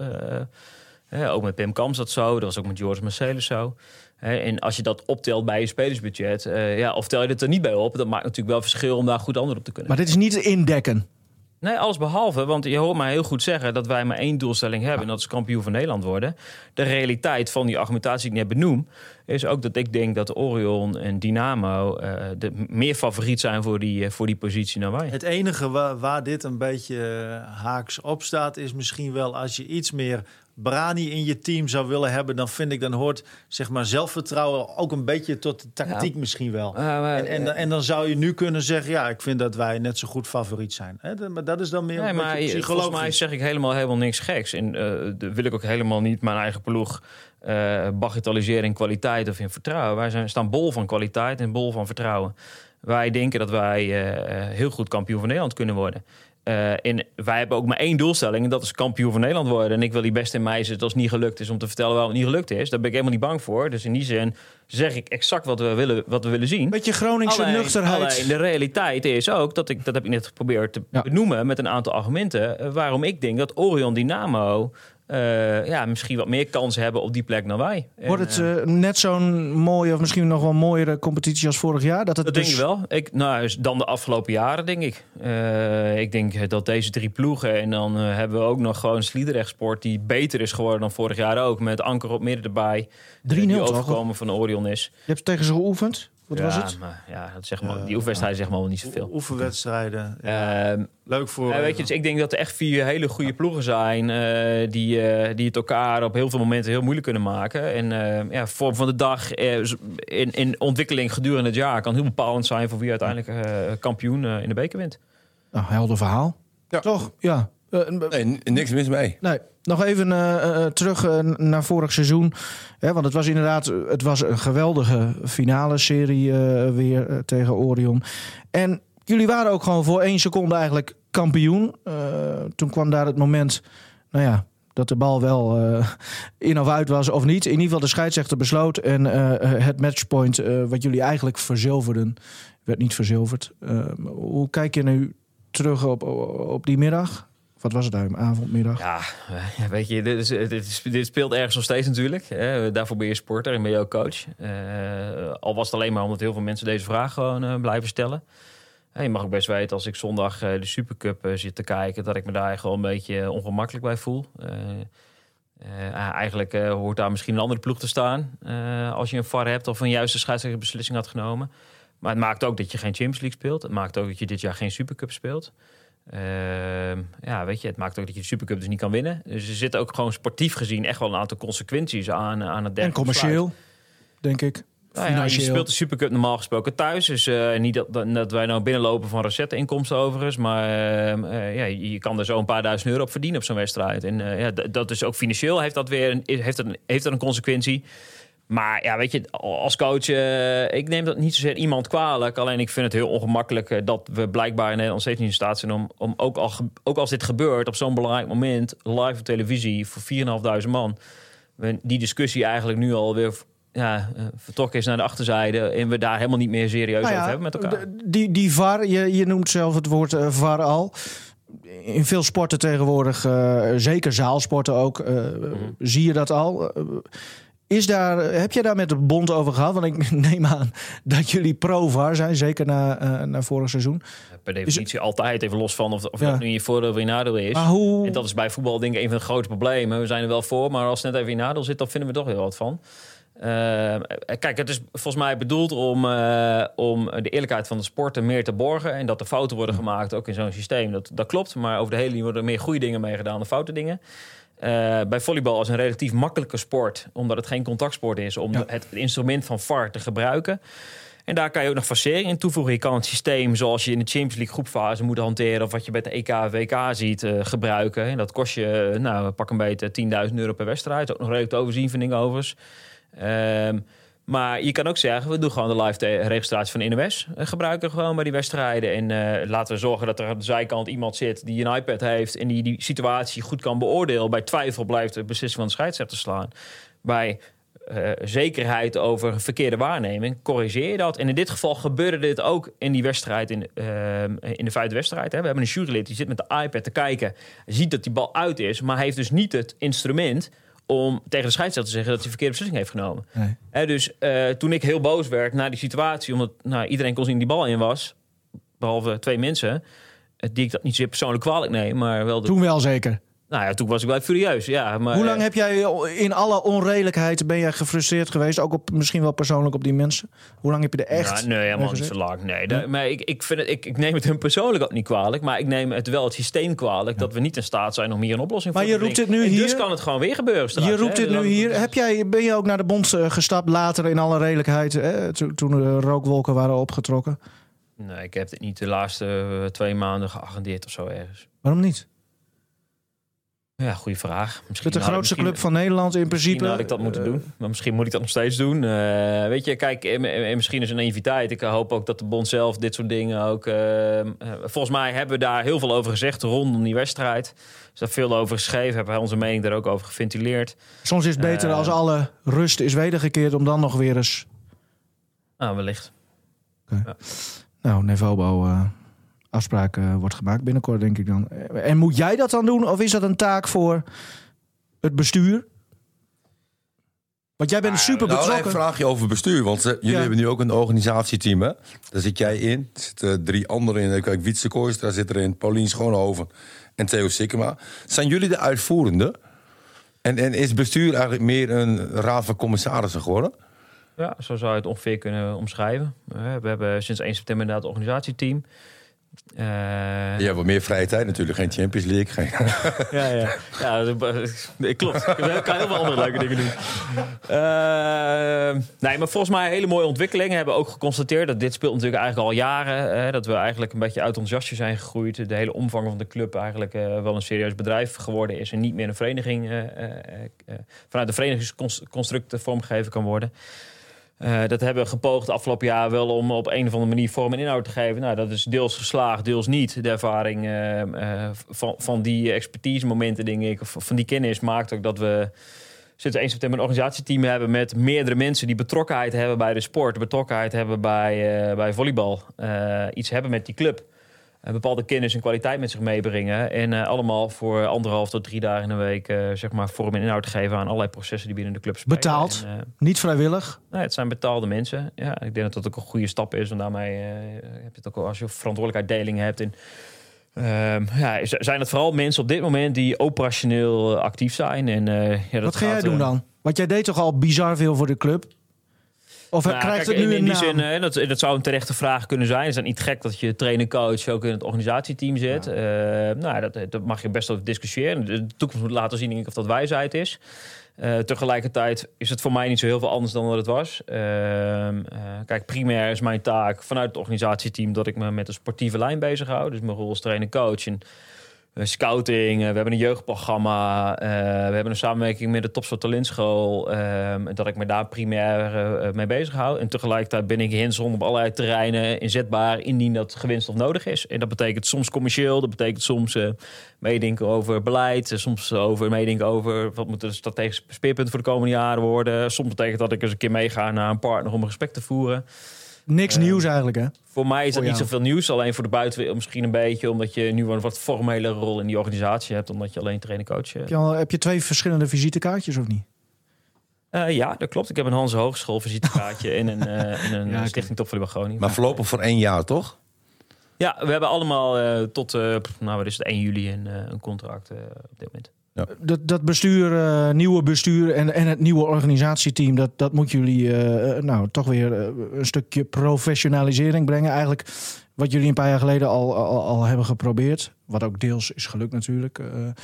Ook met Pim Kams dat zo. Dat was ook met Joris Marcellus zo. En als je dat optelt bij je spelersbudget, of tel je het er niet bij op, dat maakt natuurlijk wel verschil om daar goed antwoord op te kunnen. Maar dit is niet indekken. Nee, alles behalve, want je hoort mij heel goed zeggen dat wij maar 1 doelstelling hebben, en dat is kampioen van Nederland worden. De realiteit van die argumentatie die ik net benoem, is ook dat ik denk dat Orion en Dynamo meer favoriet zijn voor die positie dan wij. Het enige waar dit een beetje haaks op staat, is misschien wel als je iets meer brani in je team zou willen hebben, dan hoort zeg maar zelfvertrouwen ook een beetje tot de tactiek misschien wel. En dan zou je nu kunnen zeggen, ik vind dat wij net zo goed favoriet zijn. Maar dat is dan meer een beetje psychologisch. Volgens mij zeg ik helemaal niks geks. En wil ik ook helemaal niet mijn eigen ploeg bagatelliseren in kwaliteit of in vertrouwen. Wij staan bol van kwaliteit en bol van vertrouwen. Wij denken dat wij heel goed kampioen van Nederland kunnen worden. En wij hebben ook maar 1 doelstelling en dat is kampioen van Nederland worden. En ik wil die best in mij zitten als het niet gelukt is om te vertellen waarom het niet gelukt is. Daar ben ik helemaal niet bang voor. Dus in die zin zeg ik exact wat we willen zien. Beetje Groningse nuchterheid. Alleen de realiteit is ook, dat heb ik net geprobeerd te benoemen met een aantal argumenten, waarom ik denk dat Orion Dynamo misschien wat meer kansen hebben op die plek dan wij. Wordt het net zo'n mooie of misschien nog wel mooiere competitie als vorig jaar? Dat denk ik wel. Dan de afgelopen jaren, denk ik. Ik denk dat deze 3 ploegen, en dan hebben we ook nog gewoon Sliedrecht Sport die beter is geworden dan vorig jaar ook. Met Anker op midden erbij. 3-0 die overkomen van de Orion is. Je hebt tegen ze geoefend? Wat was het? Maar, dat zeg maar, die oefenwedstrijden zeg maar wel niet zoveel. Oefenwedstrijden. Leuk voor... weet je, dus ik denk dat er echt 4 hele goede ploegen zijn die het elkaar op heel veel momenten heel moeilijk kunnen maken. En vorm van de dag in ontwikkeling gedurende het jaar kan heel bepalend zijn voor wie uiteindelijk kampioen in de beker wint. Nou, helder verhaal. Ja. Toch? Ja. Nee, niks mis mee. Nee. Nog even terug naar vorig seizoen. Want het was inderdaad een geweldige finale serie weer tegen Orion. En jullie waren ook gewoon voor 1 seconde eigenlijk kampioen. Toen kwam daar het moment dat de bal wel in of uit was of niet. In ieder geval de scheidsrechter besloot. En het matchpoint wat jullie eigenlijk verzilverden, werd niet verzilverd. Hoe kijk je nu terug op die middag? Wat was het eigenlijk? Avondmiddag? Ja, weet je, dit speelt ergens nog steeds natuurlijk. Daarvoor ben je sporter en ben je ook coach. Al was het alleen maar omdat heel veel mensen deze vraag gewoon blijven stellen. Je mag ook best weten, als ik zondag de Supercup zit te kijken, dat ik me daar gewoon een beetje ongemakkelijk bij voel. Eigenlijk hoort daar misschien een andere ploeg te staan. Als je een VAR hebt of een juiste scheidsrechterbeslissing had genomen. Maar het maakt ook dat je geen Champions League speelt. Het maakt ook dat je dit jaar geen Supercup speelt. Weet je, het maakt ook dat je de Supercup dus niet kan winnen. Dus er zitten ook gewoon sportief gezien echt wel een aantal consequenties aan het derde. En commercieel, denk ik. Je speelt de Supercup normaal gesproken thuis. Dus niet dat wij nou binnenlopen van recette-inkomsten overigens. Maar je kan er zo een paar €1000 op verdienen op zo'n wedstrijd. En dat is ook financieel heeft dat een consequentie. Maar weet je, als coach, ik neem dat niet zozeer iemand kwalijk. Alleen ik vind het heel ongemakkelijk dat we blijkbaar in Nederland steeds niet in staat zijn om ook als dit gebeurt op zo'n belangrijk moment, live op televisie voor 4.500 man, die discussie eigenlijk nu alweer vertrokken is naar de achterzijde en we daar helemaal niet meer serieus over hebben met elkaar. Die VAR, je noemt zelf het woord VAR al. In veel sporten tegenwoordig, zeker zaalsporten ook, zie je dat al. Heb jij daar met de bond over gehad? Want ik neem aan dat jullie pro-VAR zijn, zeker na vorig seizoen. Per definitie altijd, even los van of dat nu je voordeel of je nadeel is. En dat is bij voetbal denk ik een van de grote problemen. We zijn er wel voor, maar als het net even in nadeel zit, dan vinden we er toch heel wat van. Kijk, het is volgens mij bedoeld om de eerlijkheid van de sporten meer te borgen. En dat er fouten worden gemaakt, ook in zo'n systeem. Dat klopt, maar over de hele linie worden er meer goede dingen mee gedaan dan foute dingen. Bij volleybal als een relatief makkelijke sport, omdat het geen contactsport is, om het instrument van VAR te gebruiken. En daar kan je ook nog facering in toevoegen. Je kan het systeem zoals je in de Champions League groepfase moet hanteren, of wat je bij de EK, WK ziet, gebruiken. En dat kost je, pak een beetje €10.000 per wedstrijd. Ook nog redelijk te overzien, vind ik overigens. Maar je kan ook zeggen, we doen gewoon de live registratie van de NOS. Gebruiken gewoon bij die wedstrijden. En laten we zorgen dat er aan de zijkant iemand zit die een iPad heeft en die situatie goed kan beoordelen. Bij twijfel blijft de beslissing van de scheidsrechter slaan. Bij zekerheid over verkeerde waarneming corrigeer je dat. En in dit geval gebeurde dit ook in die wedstrijd, in de 5e wedstrijd. Hè. We hebben een jurylid die zit met de iPad te kijken, ziet dat die bal uit is, maar heeft dus niet het instrument om tegen de scheidsrechter te zeggen dat hij verkeerde beslissing heeft genomen. Nee. Dus toen ik heel boos werd na die situatie, omdat iedereen kon zien die bal in was, behalve 2 mensen, die ik dat niet zeer persoonlijk kwalijk neem, maar wel... Toen wel zeker? Nou ja, toen was ik wel furieus. Ja, maar, hoe lang heb jij in alle onredelijkheid ben jij gefrustreerd geweest? Ook misschien wel persoonlijk op die mensen? Hoe lang heb je er echt... nee, helemaal niet zo lang. Nee, maar ik neem het hun persoonlijk ook niet kwalijk. Maar ik neem het wel het systeem kwalijk dat we niet in staat zijn om hier een oplossing voor te brengen. Maar je roept het nu hier... Dus kan het gewoon weer gebeuren straks. Je roept dit nu hier. Ben je ook naar de bond gestapt later in alle redelijkheid? Toen de rookwolken waren opgetrokken? Nee, ik heb het niet de laatste 2 maanden geagendeerd of zo ergens. Waarom niet? Ja, goede vraag. Misschien de grootste club van Nederland in principe. Misschien had ik dat moeten doen. Maar misschien moet ik dat nog steeds doen. Weet je, kijk, misschien is een naïviteit. Ik hoop ook dat de bond zelf dit soort dingen ook... volgens mij hebben we daar heel veel over gezegd rondom die wedstrijd. Er is daar veel over geschreven. Hebben wij onze mening daar ook over geventileerd. Soms is het beter als alle rust is wedergekeerd om dan nog weer eens... wellicht. Okay. Ja. Nou, Nevobo... afspraak wordt gemaakt binnenkort, denk ik dan. En moet jij dat dan doen? Of is dat een taak voor het bestuur? Want jij bent super betrokken. Nou, een vraagje over bestuur. Want jullie hebben nu ook een organisatieteam, hè? Daar zit jij in. Er zitten 3 anderen in. Kijk, Wietse Kooijs, daar zit erin. Paulien Schoonhoven en Theo Sikkema. Zijn jullie de uitvoerende? En is bestuur eigenlijk meer een raad van commissarissen geworden? Ja, zo zou je het ongeveer kunnen omschrijven. We hebben sinds 1 september inderdaad het organisatieteam. Je hebt wat meer vrije tijd natuurlijk. Geen Champions League. Ja, klopt. Ik kan heel veel andere leuke dingen doen. Nee, maar volgens mij hele mooie ontwikkelingen. Hebben ook geconstateerd dat dit speelt natuurlijk eigenlijk al jaren. Dat we eigenlijk een beetje uit enthousiastje zijn gegroeid. De hele omvang van de club eigenlijk wel een serieus bedrijf geworden is. En niet meer een vereniging vanuit de verenigingsconstruct vormgegeven kan worden. Dat hebben we gepoogd de afgelopen jaar wel om op een of andere manier vorm en inhoud te geven. Nou, dat is deels geslaagd, deels niet. De ervaring van die expertise momenten, denk ik, of van die kennis maakt ook dat we sinds 1 september een organisatieteam hebben met meerdere mensen die betrokkenheid hebben bij de sport, betrokkenheid hebben bij volleybal, iets hebben met die club. Bepaalde kennis en kwaliteit met zich meebrengen. En allemaal voor 1,5 tot 3 dagen in de week vorm en inhoud te geven aan allerlei processen die binnen de club spelen. Betaald? Niet vrijwillig? Nee, het zijn betaalde mensen. Ja, ik denk dat dat ook een goede stap is. Want daarmee heb je het ook als je verantwoordelijkheidsdeling hebt. Zijn het vooral mensen op dit moment die operationeel actief zijn. En, wat ga jij doen dan? Want jij deed toch al bizar veel voor de club? Of krijgt het nu in die zin, dat zou een terechte vraag kunnen zijn. Het is dan niet gek dat je trainer-coach ook in het organisatieteam zit. Dat mag je best wel discussiëren. De toekomst moet laten zien, denk ik, of dat wijsheid is. Tegelijkertijd is het voor mij niet zo heel veel anders dan dat het was. Kijk, primair is mijn taak vanuit het organisatieteam dat ik me met de sportieve lijn bezighoud. Dus mijn rol als trainer-coach en scouting, we hebben een jeugdprogramma, we hebben een samenwerking met de Topsport Talentschool, dat ik me daar primair mee bezig hou. En tegelijkertijd ben ik hands-on op allerlei terreinen inzetbaar indien dat gewenst of nodig is. En dat betekent soms commercieel, dat betekent soms meedenken over beleid, soms meedenken over wat moeten de strategische speerpunten voor de komende jaren worden. Soms betekent dat ik eens een keer meega naar een partner om een gesprek te voeren. Niks nieuws eigenlijk, hè? Voor mij is dat niet zoveel nieuws. Alleen voor de buitenwereld misschien een beetje. Omdat je nu een wat formele rol in die organisatie hebt. Omdat je alleen trainer-coach hebt. Heb je 2 verschillende visitekaartjes of niet? Ja, dat klopt. Ik heb een Hans Hogeschool visitekaartje in een stichting Topvolleybal Groningen. Maar voorlopig voor 1 jaar, toch? Ja, we hebben allemaal tot wat is het, 1 juli een contract op dit moment. Ja. Dat bestuur, nieuwe bestuur en het nieuwe organisatieteam, dat moet jullie toch weer een stukje professionalisering brengen. Eigenlijk wat jullie een paar jaar geleden al hebben geprobeerd. Wat ook deels is gelukt natuurlijk.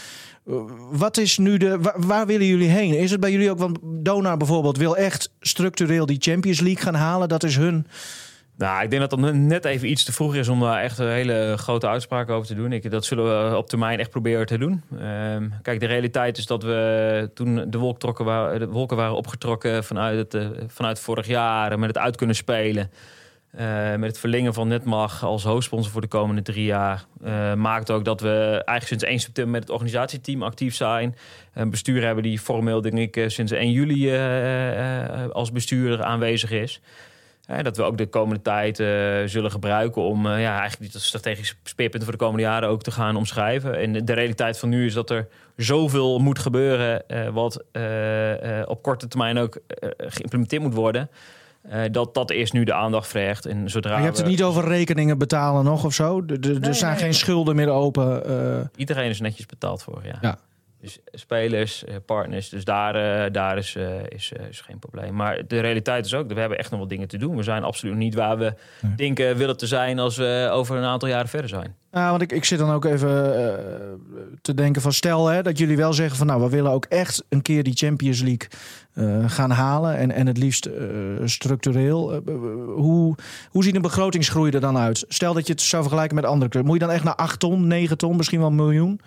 Wat is nu waar willen jullie heen? Is het bij jullie ook, want Donar bijvoorbeeld wil echt structureel die Champions League gaan halen. Dat is hun... Nou, ik denk dat dat net even iets te vroeg is om daar echt een hele grote uitspraken over te doen. Dat zullen we op termijn echt proberen te doen. Kijk, de realiteit is dat we toen de wolken waren opgetrokken vanuit vorig jaar met het uit kunnen spelen. Met het verlengen van Netmag als hoofdsponsor voor de komende 3 jaar. Maakt ook dat we eigenlijk sinds 1 september met het organisatieteam actief zijn. Een bestuur hebben die formeel, denk ik, sinds 1 juli als bestuurder aanwezig is. Dat we ook de komende tijd zullen gebruiken om eigenlijk die strategische speerpunten voor de komende jaren ook te gaan omschrijven. En de realiteit van nu is dat er zoveel moet gebeuren wat op korte termijn ook geïmplementeerd moet worden. Dat eerst nu de aandacht vraagt. En zodra maar je hebt het niet over rekeningen betalen nog of zo? Er zijn geen schulden meer open? Iedereen is netjes betaald voor, ja. Dus spelers, partners, dus daar is geen probleem. Maar de realiteit is ook, we hebben echt nog wat dingen te doen. We zijn absoluut niet waar we denken willen te zijn als we over een aantal jaren verder zijn. Ja, want ik zit dan ook even te denken van stel dat jullie wel zeggen van we willen ook echt een keer die Champions League gaan halen en het liefst structureel. Hoe ziet een begrotingsgroei er dan uit? Stel dat je het zou vergelijken met andere clubs. Moet je dan echt naar 8 ton, 9 ton, misschien wel 1 miljoen?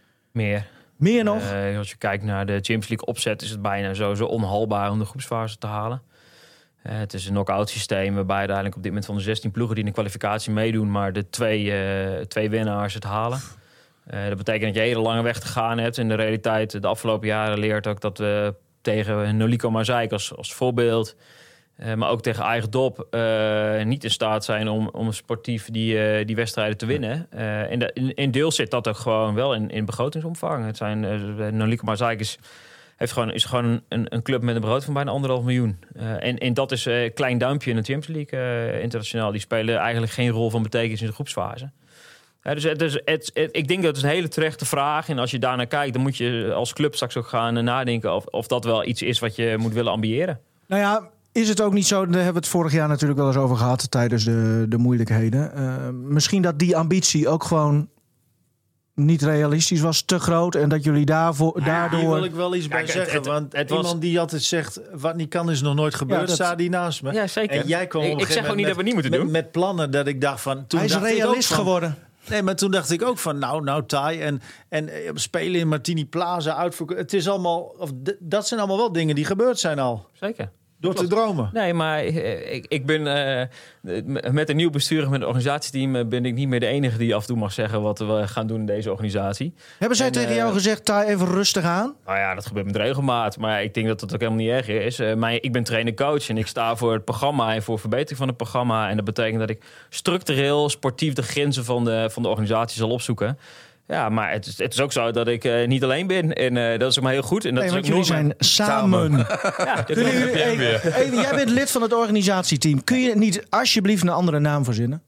Meer nog? Als je kijkt naar de Champions League opzet, is het bijna zo onhaalbaar om de groepsfase te halen. Het is een knock-out systeem waarbij uiteindelijk op dit moment van de 16 ploegen die in de kwalificatie meedoen, maar de twee winnaars het halen. Dat betekent dat je een hele lange weg te gaan hebt. In de realiteit, de afgelopen jaren leert ook dat we tegen Noliko Mazeik als voorbeeld, maar ook tegen Eigen Dop niet in staat zijn om sportief die wedstrijden te winnen. In deel zit dat ook gewoon wel in begrotingsomvang. Het zijn Noliko Mazeik is gewoon een club met een begroting van bijna 1,5 miljoen. En dat is een klein duimpje in de Champions League internationaal. Die spelen eigenlijk geen rol van betekenis in de groepsfase. Ik denk dat het een hele terechte vraag. En als je daarnaar kijkt, dan moet je als club straks ook gaan nadenken of dat wel iets is wat je moet willen ambiëren. Nou ja, is het ook niet zo, daar hebben we het vorig jaar natuurlijk wel eens over gehad tijdens de moeilijkheden. Misschien dat die ambitie ook gewoon niet realistisch was, te groot. En dat jullie daardoor... Hier wil ik wel iets bij zeggen. Want iemand die altijd zegt, wat niet kan is nog nooit gebeurd, staat die naast me. Ja, zeker. En jij kwam ik zeg ook niet dat we niet moeten doen. Met plannen dat ik dacht van... Toen hij is realist geworden. Nee, maar toen dacht ik ook van, nou Tai en spelen in Martini Plaza, uitvoeren. Het is allemaal, dat zijn allemaal wel dingen die gebeurd zijn al. Zeker. Door te dromen. Nee, maar ik ben met een nieuw bestuur en met een organisatieteam ben ik niet meer de enige die af en toe mag zeggen wat we gaan doen in deze organisatie. Hebben zij tegen jou gezegd, Ta, even rustig aan? Nou ja, dat gebeurt met regelmaat. Maar ik denk dat dat ook helemaal niet erg is. Ik ben trainer-coach en ik sta voor het programma en voor verbetering van het programma. En dat betekent dat ik structureel, sportief de grenzen van de organisatie zal opzoeken. Ja, maar het is ook zo dat ik niet alleen ben. En dat is ook maar heel goed. En dat is ook jullie zijn samen. Ja, jij bent lid van het organisatieteam. Kun je niet alsjeblieft een andere naam verzinnen?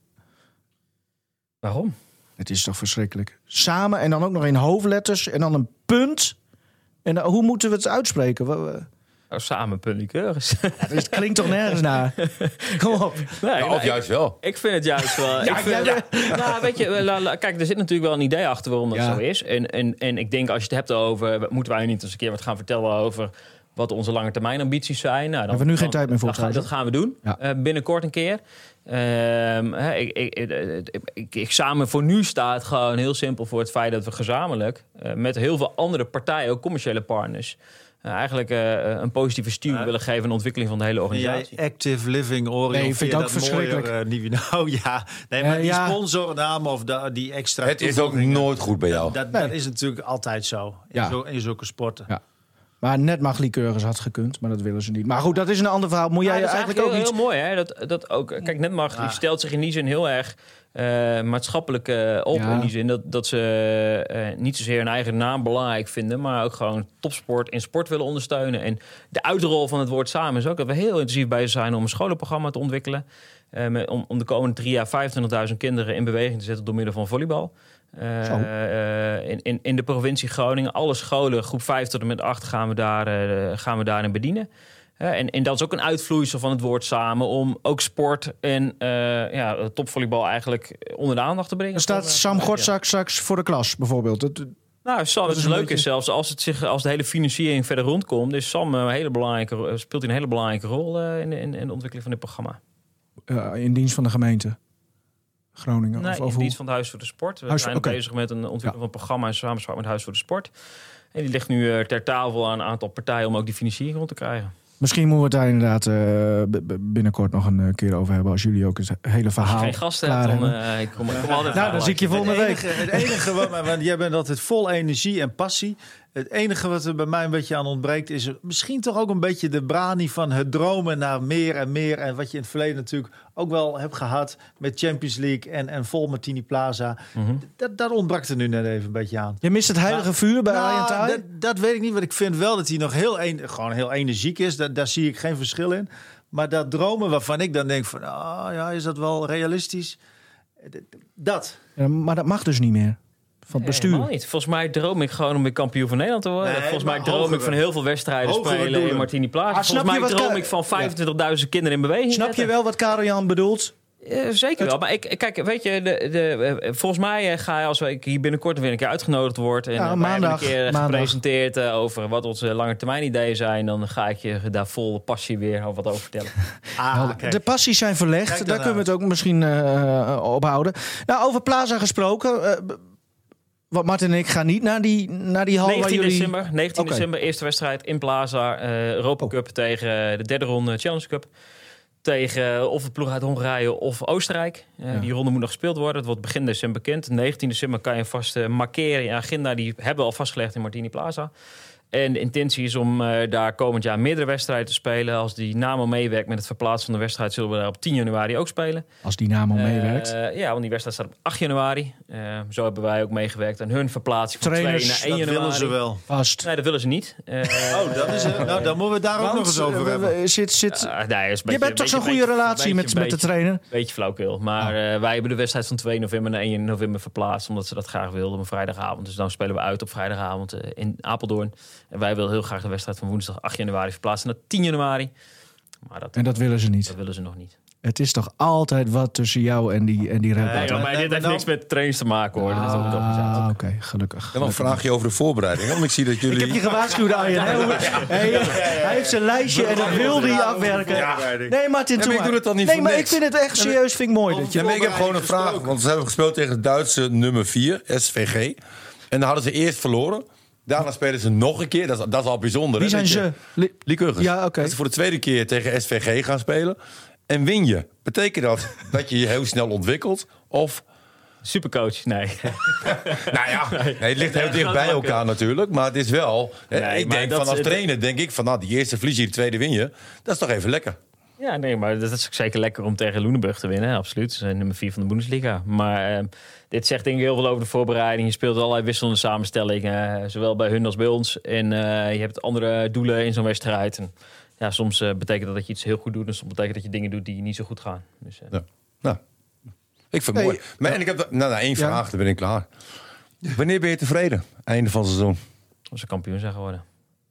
Waarom? Het is toch verschrikkelijk. Samen en dan ook nog in hoofdletters en dan een punt. En hoe moeten we het uitspreken? Samen puntlikeurs. Ja, het klinkt toch nergens naar? Kom op. Nee, of juist wel. Ik vind het juist wel. Weet je, kijk, er zit natuurlijk wel een idee achter waarom dat zo is. En ik denk als je het hebt over, moeten wij niet eens een keer wat gaan vertellen over wat onze lange termijn ambities zijn. Nou, dan hebben we nu geen tijd meer voor. Dat gaan we doen. Ja. Binnenkort een keer. Ik samen voor nu staat gewoon heel simpel voor het feit dat we gezamenlijk met heel veel andere partijen, ook commerciële partners, eigenlijk een positieve stuur willen geven aan de ontwikkeling van de hele organisatie. Jij active living oriënteer. Nee, vind ik ook verschrikkelijk. Maar die sponsornaam of die extra. Het is ook nooit goed bij jou. Dat is natuurlijk altijd zo. In zulke sporten. Ja. Maar net Maglie-Keurgers had gekund, maar dat willen ze niet. Maar goed, dat is een ander verhaal. Moet jij dat is eigenlijk ook heel niet... mooi, hè? Dat ook. Kijk, net Maglie stelt zich in die zin heel erg maatschappelijk op. Ja. In die zin dat ze niet zozeer hun eigen naam belangrijk vinden, maar ook gewoon topsport en sport willen ondersteunen. En de uitrol van het woord samen is ook dat we heel intensief bezig zijn om een scholenprogramma te ontwikkelen. Om de komende 3 jaar 25.000 kinderen in beweging te zetten door middel van volleybal. In de provincie Groningen, alle scholen, groep 5 tot en met 8, gaan we daarin bedienen. En dat is ook een uitvloeisel van het woord samen, om ook sport en topvolleybal eigenlijk onder de aandacht te brengen. Er staat Sam Gortzak straks voor de klas, bijvoorbeeld. Nou, Sam, het leuke is zelfs als de hele financiering verder rondkomt, is Sam speelt een hele belangrijke rol in de ontwikkeling van dit programma. In dienst van de gemeente Groningen? Nee, in dienst van het Huis voor de Sport. We zijn bezig met een ontwikkeling van een programma in samenspraak met het Huis voor de Sport. En die ligt nu ter tafel aan een aantal partijen om ook die financiering rond te krijgen. Misschien moeten we het daar inderdaad binnenkort nog een keer over hebben. Als jullie ook het hele verhaal. Als je geen gasten hebt, dan ik kom altijd. Nou, dan zie ik je volgende week. Het enige want jij bent altijd vol energie en passie. Het enige wat er bij mij een beetje aan ontbreekt is misschien toch ook een beetje de brani van het dromen naar meer en meer. En wat je in het verleden natuurlijk ook wel hebt gehad met Champions League en vol Martini Plaza. Dat ontbrak er nu net even een beetje aan. Je mist het heilige vuur bij Arjen Taai? Dat weet ik niet, want ik vind wel dat hij nog gewoon heel energiek is. Daar zie ik geen verschil in. Maar dat dromen waarvan ik dan denk van, is dat wel realistisch? Dat. Ja, maar dat mag dus niet meer. Van het bestuur. Nee, niet. Volgens mij droom ik gewoon om weer kampioen van Nederland te worden. Nee, volgens mij droom ik van heel veel wedstrijden spelen in Martini Plaza. Volgens mij droom ik van 25.000 kinderen in beweging. Snap je wel wat Karel-Jan bedoelt? Zeker wel. Maar kijk, weet je, volgens mij ga je, als ik hier binnenkort weer een keer uitgenodigd word en maandag, een keer gepresenteerd over wat onze lange termijn ideeën zijn, dan ga ik je daar vol passie weer wat over vertellen. De passies zijn verlegd. Daar kunnen we het ook misschien ophouden. Nou, over Plaza gesproken. Want Martin en ik gaan niet naar die hal 19 december, eerste wedstrijd in Plaza. Europa Cup tegen de derde ronde Challenge Cup. Tegen of de ploeg uit Hongarije of Oostenrijk. Die ronde moet nog gespeeld worden. Het wordt begin december bekend. 19 december kan je vast markeren in je agenda. Die hebben we al vastgelegd in Martini Plaza. En de intentie is om daar komend jaar meerdere wedstrijden te spelen. Als die NAMO meewerkt met het verplaatsen van de wedstrijd, zullen we daar op 10 januari ook spelen. Als die NAMO meewerkt? Ja, want die wedstrijd staat op 8 januari. Zo hebben wij ook meegewerkt aan hun verplaatsing van 2 naar 1 januari. Dat willen ze wel. Vast. Nee, dat willen ze niet. Dat is het. Nou, dan moeten we het daar ook nog eens over hebben. Je bent toch zo'n goede relatie met de trainer? Beetje flauwkeel. Maar wij hebben de wedstrijd van 2 november naar 1 november verplaatst. Omdat ze dat graag wilden op een vrijdagavond. Dus dan spelen we uit op vrijdagavond in Apeldoorn. En wij willen heel graag de wedstrijd van woensdag 8 januari verplaatsen naar 10 januari. Maar dat willen ze niet. Dat willen ze nog niet. Het is toch altijd wat tussen jou en die Red Bull? Maar dit heeft niks met trainers te maken, hoor. Oké, gelukkig. En dan vraag je over de voorbereiding. Want ik zie dat jullie... Ik heb je gewaarschuwd, Arjen. Hij heeft zijn lijstje en dat wil hij afwerken. Nee, Martin, ik doe het dan niet voor maar niks. ik vind het echt serieus, vind ik mooi. Ik heb gewoon een vraag. Want ze hebben gespeeld tegen het Duitse nummer 4, SVG. En dan hadden ze eerst verloren. Daarna spelen ze nog een keer. Dat is al bijzonder. Wie zijn ze? Lycurgus. Ja, oké. Dat ze voor de tweede keer tegen SVG gaan spelen. En win je. Betekent dat je je heel snel ontwikkelt? Of... Supercoach? Nee. Nou ja, het ligt heel dicht bij elkaar natuurlijk. Maar het is wel... ik denk van als trainer denk ik van... die eerste verlies je, de tweede win je. Dat is toch even lekker. Ja, nee, maar dat is zeker lekker om tegen Lunenburg te winnen. Absoluut. Ze zijn nummer 4 van de Bundesliga. Maar dit zegt denk ik heel veel over de voorbereiding. Je speelt allerlei wisselende samenstellingen. Zowel bij hun als bij ons. En je hebt andere doelen in zo'n wedstrijd. En ja, soms betekent dat je iets heel goed doet. En soms betekent dat je dingen doet die niet zo goed gaan. Dus, Nou, ik vind het mooi. Maar, en ik heb één vraag, dan ben ik klaar. Wanneer ben je tevreden? Einde van het seizoen. Als ze kampioen zijn geworden.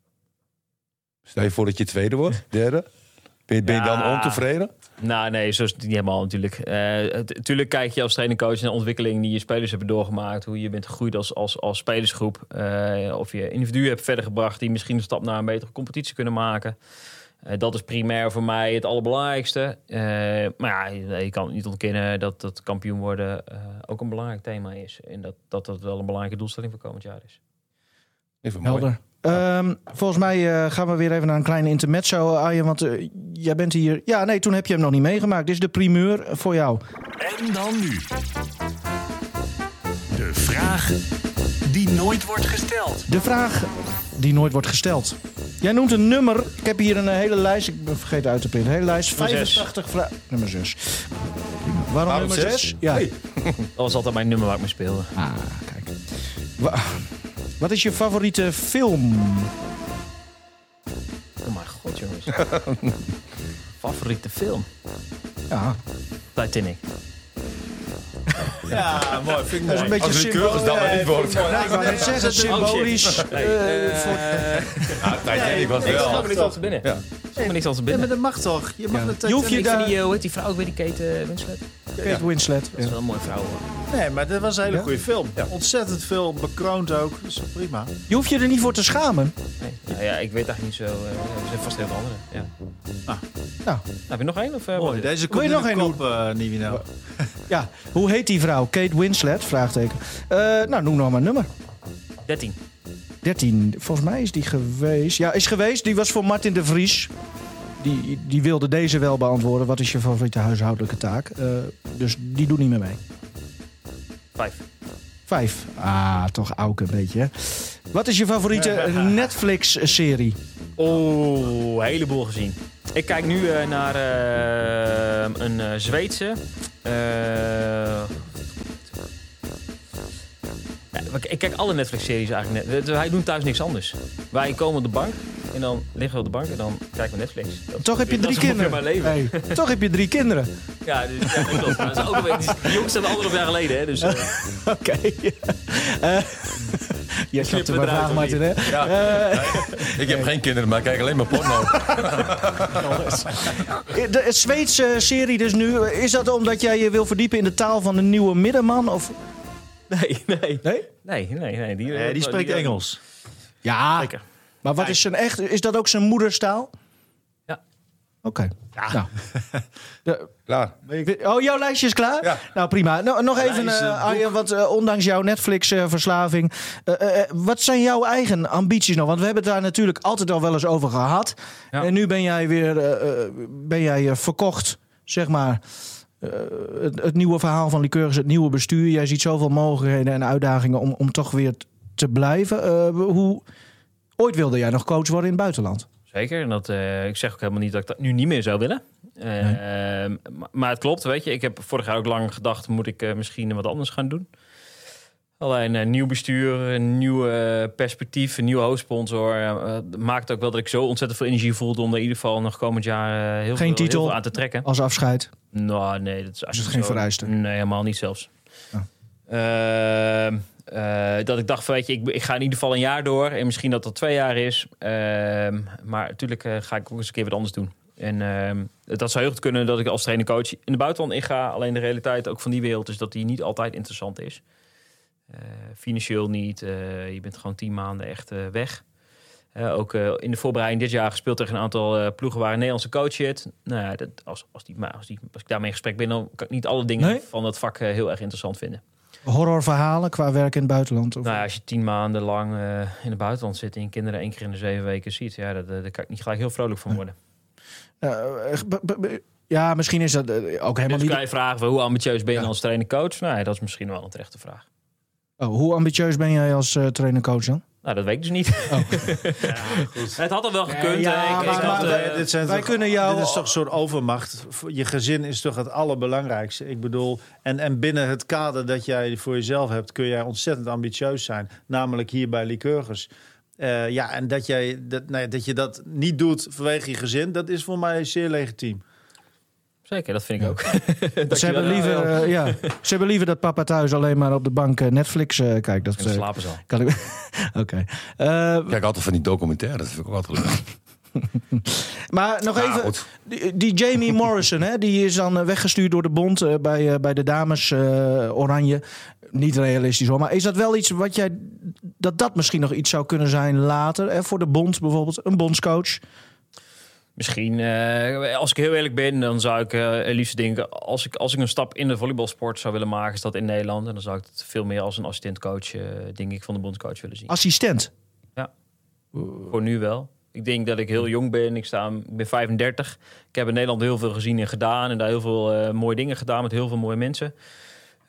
Stel je voor dat je tweede wordt, derde. Ben je dan ontevreden? Nou, nee, zo is het niet helemaal natuurlijk. Natuurlijk kijk je als trainer-coach naar de ontwikkeling die je spelers hebben doorgemaakt. Hoe je bent gegroeid als spelersgroep. Of je individuen hebt verder gebracht die misschien een stap naar een betere competitie kunnen maken. Dat is primair voor mij het allerbelangrijkste. Maar ja, je kan niet ontkennen dat kampioen worden ook een belangrijk thema is. En dat wel een belangrijke doelstelling voor komend jaar is. Even mooi. Helder. Volgens mij gaan we weer even naar een kleine intermezzo, Arjen. Want jij bent hier... Ja, nee, toen heb je hem nog niet meegemaakt. Dit is de primeur voor jou. En dan nu. De vraag die nooit wordt gesteld. De vraag die nooit wordt gesteld. Jij noemt een nummer. Ik heb hier een hele lijst. Ik ben vergeten uit te printen. Een hele lijst. Nummer 85 vragen. Nummer 6. Waarom nummer 6? Ja. Dat was altijd mijn nummer waar ik mee speelde. Ah, kijk. Wat is je favoriete film? Oh mijn god, jongens. Favoriete film? Ja. Titanic. Ja, mooi. Vind ik Dat is een beetje Als het keurige dan maar niet wordt. Nee, ik wou net zeggen, symbolisch. Titanic was Ik wel. me niks anders binnen. Ja. Ik me niks anders Ja, binnen. maar dat mag toch? Je mag het Je hoeft je Ik vind daar... die, hoe heet die vrouw ook weer, die Kate Winslet? Kate Winslet. Dat is wel een mooie vrouw, hoor. Nee, maar dat was een hele Ja? goede film. Ontzettend veel bekroond ook. Dus prima. Je hoeft je er niet voor te schamen. Nee. Nou ja, ik weet eigenlijk niet zo. Er zijn vast heel veel andere. Ja. Nou, Heb je nog één? Of, Mooi. Deze Wil je komt nog in de één kop, Nivino. ja. Hoe heet die vrouw? Kate Winslet? Vraagteken. Nou, noem nog maar een nummer. 13. 13. Volgens mij is die geweest. Ja, is geweest. Die was voor Martin de Vries. Die wilde deze wel beantwoorden. Wat is je favoriete huishoudelijke taak? Dus die doet niet meer mee. 5. 5. Ah, toch auke een beetje, hè? Wat is je favoriete Netflix-serie? Oh, een heleboel gezien. Ik kijk nu naar een Zweedse. Ik kijk alle Netflix-series eigenlijk net. Wij doen thuis niks anders. Wij komen op de bank en dan liggen we op de bank en dan kijken we Netflix. Toch heb je 3 dat is ongeveer kinderen. mijn leven. Hey, toch heb je 3 kinderen. Ja, dus, ja, dat klopt. Dat is ook alweer, die jongens zijn 1,5 jaar geleden, hè? Dus, Oké. Jij snapt Knippen mijn eruit, vraag, of Martin, hè? Ik heb geen kinderen, maar ik kijk alleen maar porno. De Zweedse serie dus nu. Is dat omdat jij je wil verdiepen in de taal van de nieuwe middenman? Of... nee. Nee? Die spreekt Engels. Ja, Zeker. maar wat is zijn echt... Is dat ook zijn moederstaal? Ja. Oké. Nou. Klaar. Oh, jouw lijstje is klaar? Ja. Nou, prima. Nog even, Arjen, want ondanks jouw Netflix-verslaving... wat zijn jouw eigen ambities nog? Want we hebben het daar natuurlijk altijd al wel eens over gehad. Ja. En nu ben jij weer verkocht, zeg maar... Het nieuwe verhaal van Lycurgus, het nieuwe bestuur. Jij ziet zoveel mogelijkheden en uitdagingen om toch weer te blijven. Ooit wilde jij nog coach worden in het buitenland? Zeker. En dat, ik zeg ook helemaal niet dat ik dat nu niet meer zou willen. Maar het klopt, weet je. Ik heb vorig jaar ook lang gedacht... moet ik misschien wat anders gaan doen. Alleen een nieuw bestuur, een nieuw perspectief... een nieuwe hoofdsponsor... maakt ook wel dat ik zo ontzettend veel energie voelde... om er in ieder geval nog komend jaar heel veel aan te trekken. Als afscheid? Nou, nee. Dat is Is het geen vereiste? Nee, helemaal niet zelfs. Dat ik dacht van, weet je, ik ga in ieder geval een jaar door. En misschien dat 2 jaar is. Maar natuurlijk ga ik ook eens een keer wat anders doen. En dat zou heel goed kunnen dat ik als trainer-coach in het buitenland inga. Alleen de realiteit ook van die wereld is dat die niet altijd interessant is. Financieel niet. Je bent gewoon 10 maanden echt weg. Ook in de voorbereiding dit jaar gespeeld tegen een aantal ploegen waar een Nederlandse coach zit. Nou ja, als ik daarmee in gesprek ben, dan kan ik niet alle dingen van dat vak heel erg interessant vinden. Horrorverhalen qua werk in het buitenland? Of? Nou ja, als je 10 maanden lang in het buitenland zit en je kinderen 1 keer in de 7 weken ziet, ja, daar kan ik niet gelijk heel vrolijk van worden. Ja, misschien is dat ook helemaal Dus niet... kan je vragen, hoe ambitieus ben je als trainer-coach? Nou ja, dat is misschien wel een terechte vraag. hoe ambitieus ben jij als trainer-coach dan? Nou, dat weet ik dus niet. Het had al wel gekund. Wij kunnen jou... Dit is toch een soort overmacht. Je gezin is toch het allerbelangrijkste. Ik bedoel, en binnen het kader dat jij voor jezelf hebt... kun jij ontzettend ambitieus zijn. Namelijk hier bij Lycurgus. En dat je dat niet doet vanwege je gezin... dat is voor mij zeer legitiem. Zeker, dat vind ik ook. Ze hebben liever dat papa thuis alleen maar op de bank Netflix kijkt. Dat slapen zal. Kan ik... Oké. Kijk altijd van die documentaires, dat vind ik ook altijd leuk. Maar nog even, die Jamie Morrison, hè, die is dan weggestuurd door de bond bij de dames Oranje. Niet realistisch hoor, maar is dat wel iets wat jij... dat misschien nog iets zou kunnen zijn later, voor de bond bijvoorbeeld, een bondscoach? Misschien, als ik heel eerlijk ben, dan zou ik liefst denken... Als ik een stap in de volleybalsport zou willen maken, is dat in Nederland. En dan zou ik het veel meer als een assistentcoach, denk ik, van de bondscoach willen zien. Assistent? Ja, voor nu wel. Ik denk dat ik heel jong ben. Ik ben 35. Ik heb in Nederland heel veel gezien en gedaan. En daar heel veel mooie dingen gedaan met heel veel mooie mensen.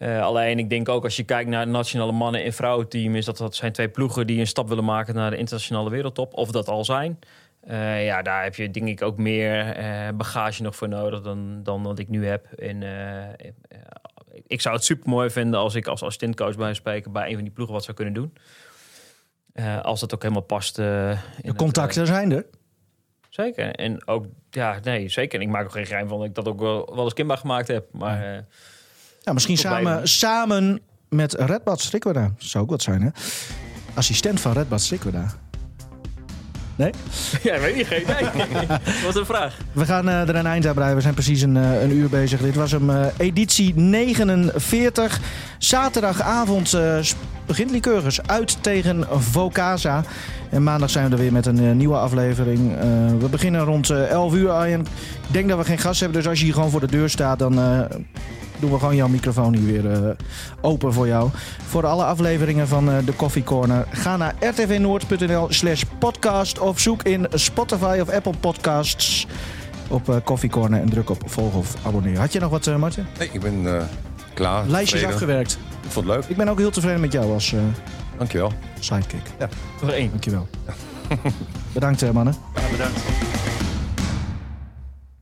Alleen ik denk ook als je kijkt naar het nationale mannen- en vrouwenteam... is dat zijn 2 ploegen die een stap willen maken naar de internationale wereldtop. Of dat al zijn. Daar heb je denk ik ook meer bagage nog voor nodig dan wat ik nu heb. En ik zou het super mooi vinden als ik als assistentcoach bij spreken bij een van die ploegen wat zou kunnen doen. Als dat ook helemaal past. De contacten zijn er. Zeker. En ook, zeker. En ik maak ook geen geheim van dat ik dat ook wel eens kenbaar gemaakt heb. Maar misschien samen met Redbad Strikweda. Zou ook wat zijn, hè? Assistent van Redbad Strikweda. Nee? Ja, weet niet. Geen idee. Wat een vraag. We gaan er een eind aan breien. We zijn precies een uur bezig. Dit was hem editie 49. Zaterdagavond begint Lycurgus uit tegen Vocasa. En maandag zijn we er weer met een nieuwe aflevering. We beginnen rond 11 uur, Arjen. Ik denk dat we geen gast hebben. Dus als je hier gewoon voor de deur staat, dan doen we gewoon jouw microfoon hier weer open voor jou. Voor alle afleveringen van de Coffee Corner, ga naar rtvnoord.nl/podcast of zoek in Spotify of Apple Podcasts op Coffee Corner en druk op volgen of abonneren. Had je nog wat, Martin? Nee, ik ben klaar. Lijstjes afgewerkt. Ik vond het leuk. Ik ben ook heel tevreden met jou als Dankjewel. sidekick. Ja. Nog 1. Dankjewel. Bedankt, mannen. Ja, bedankt.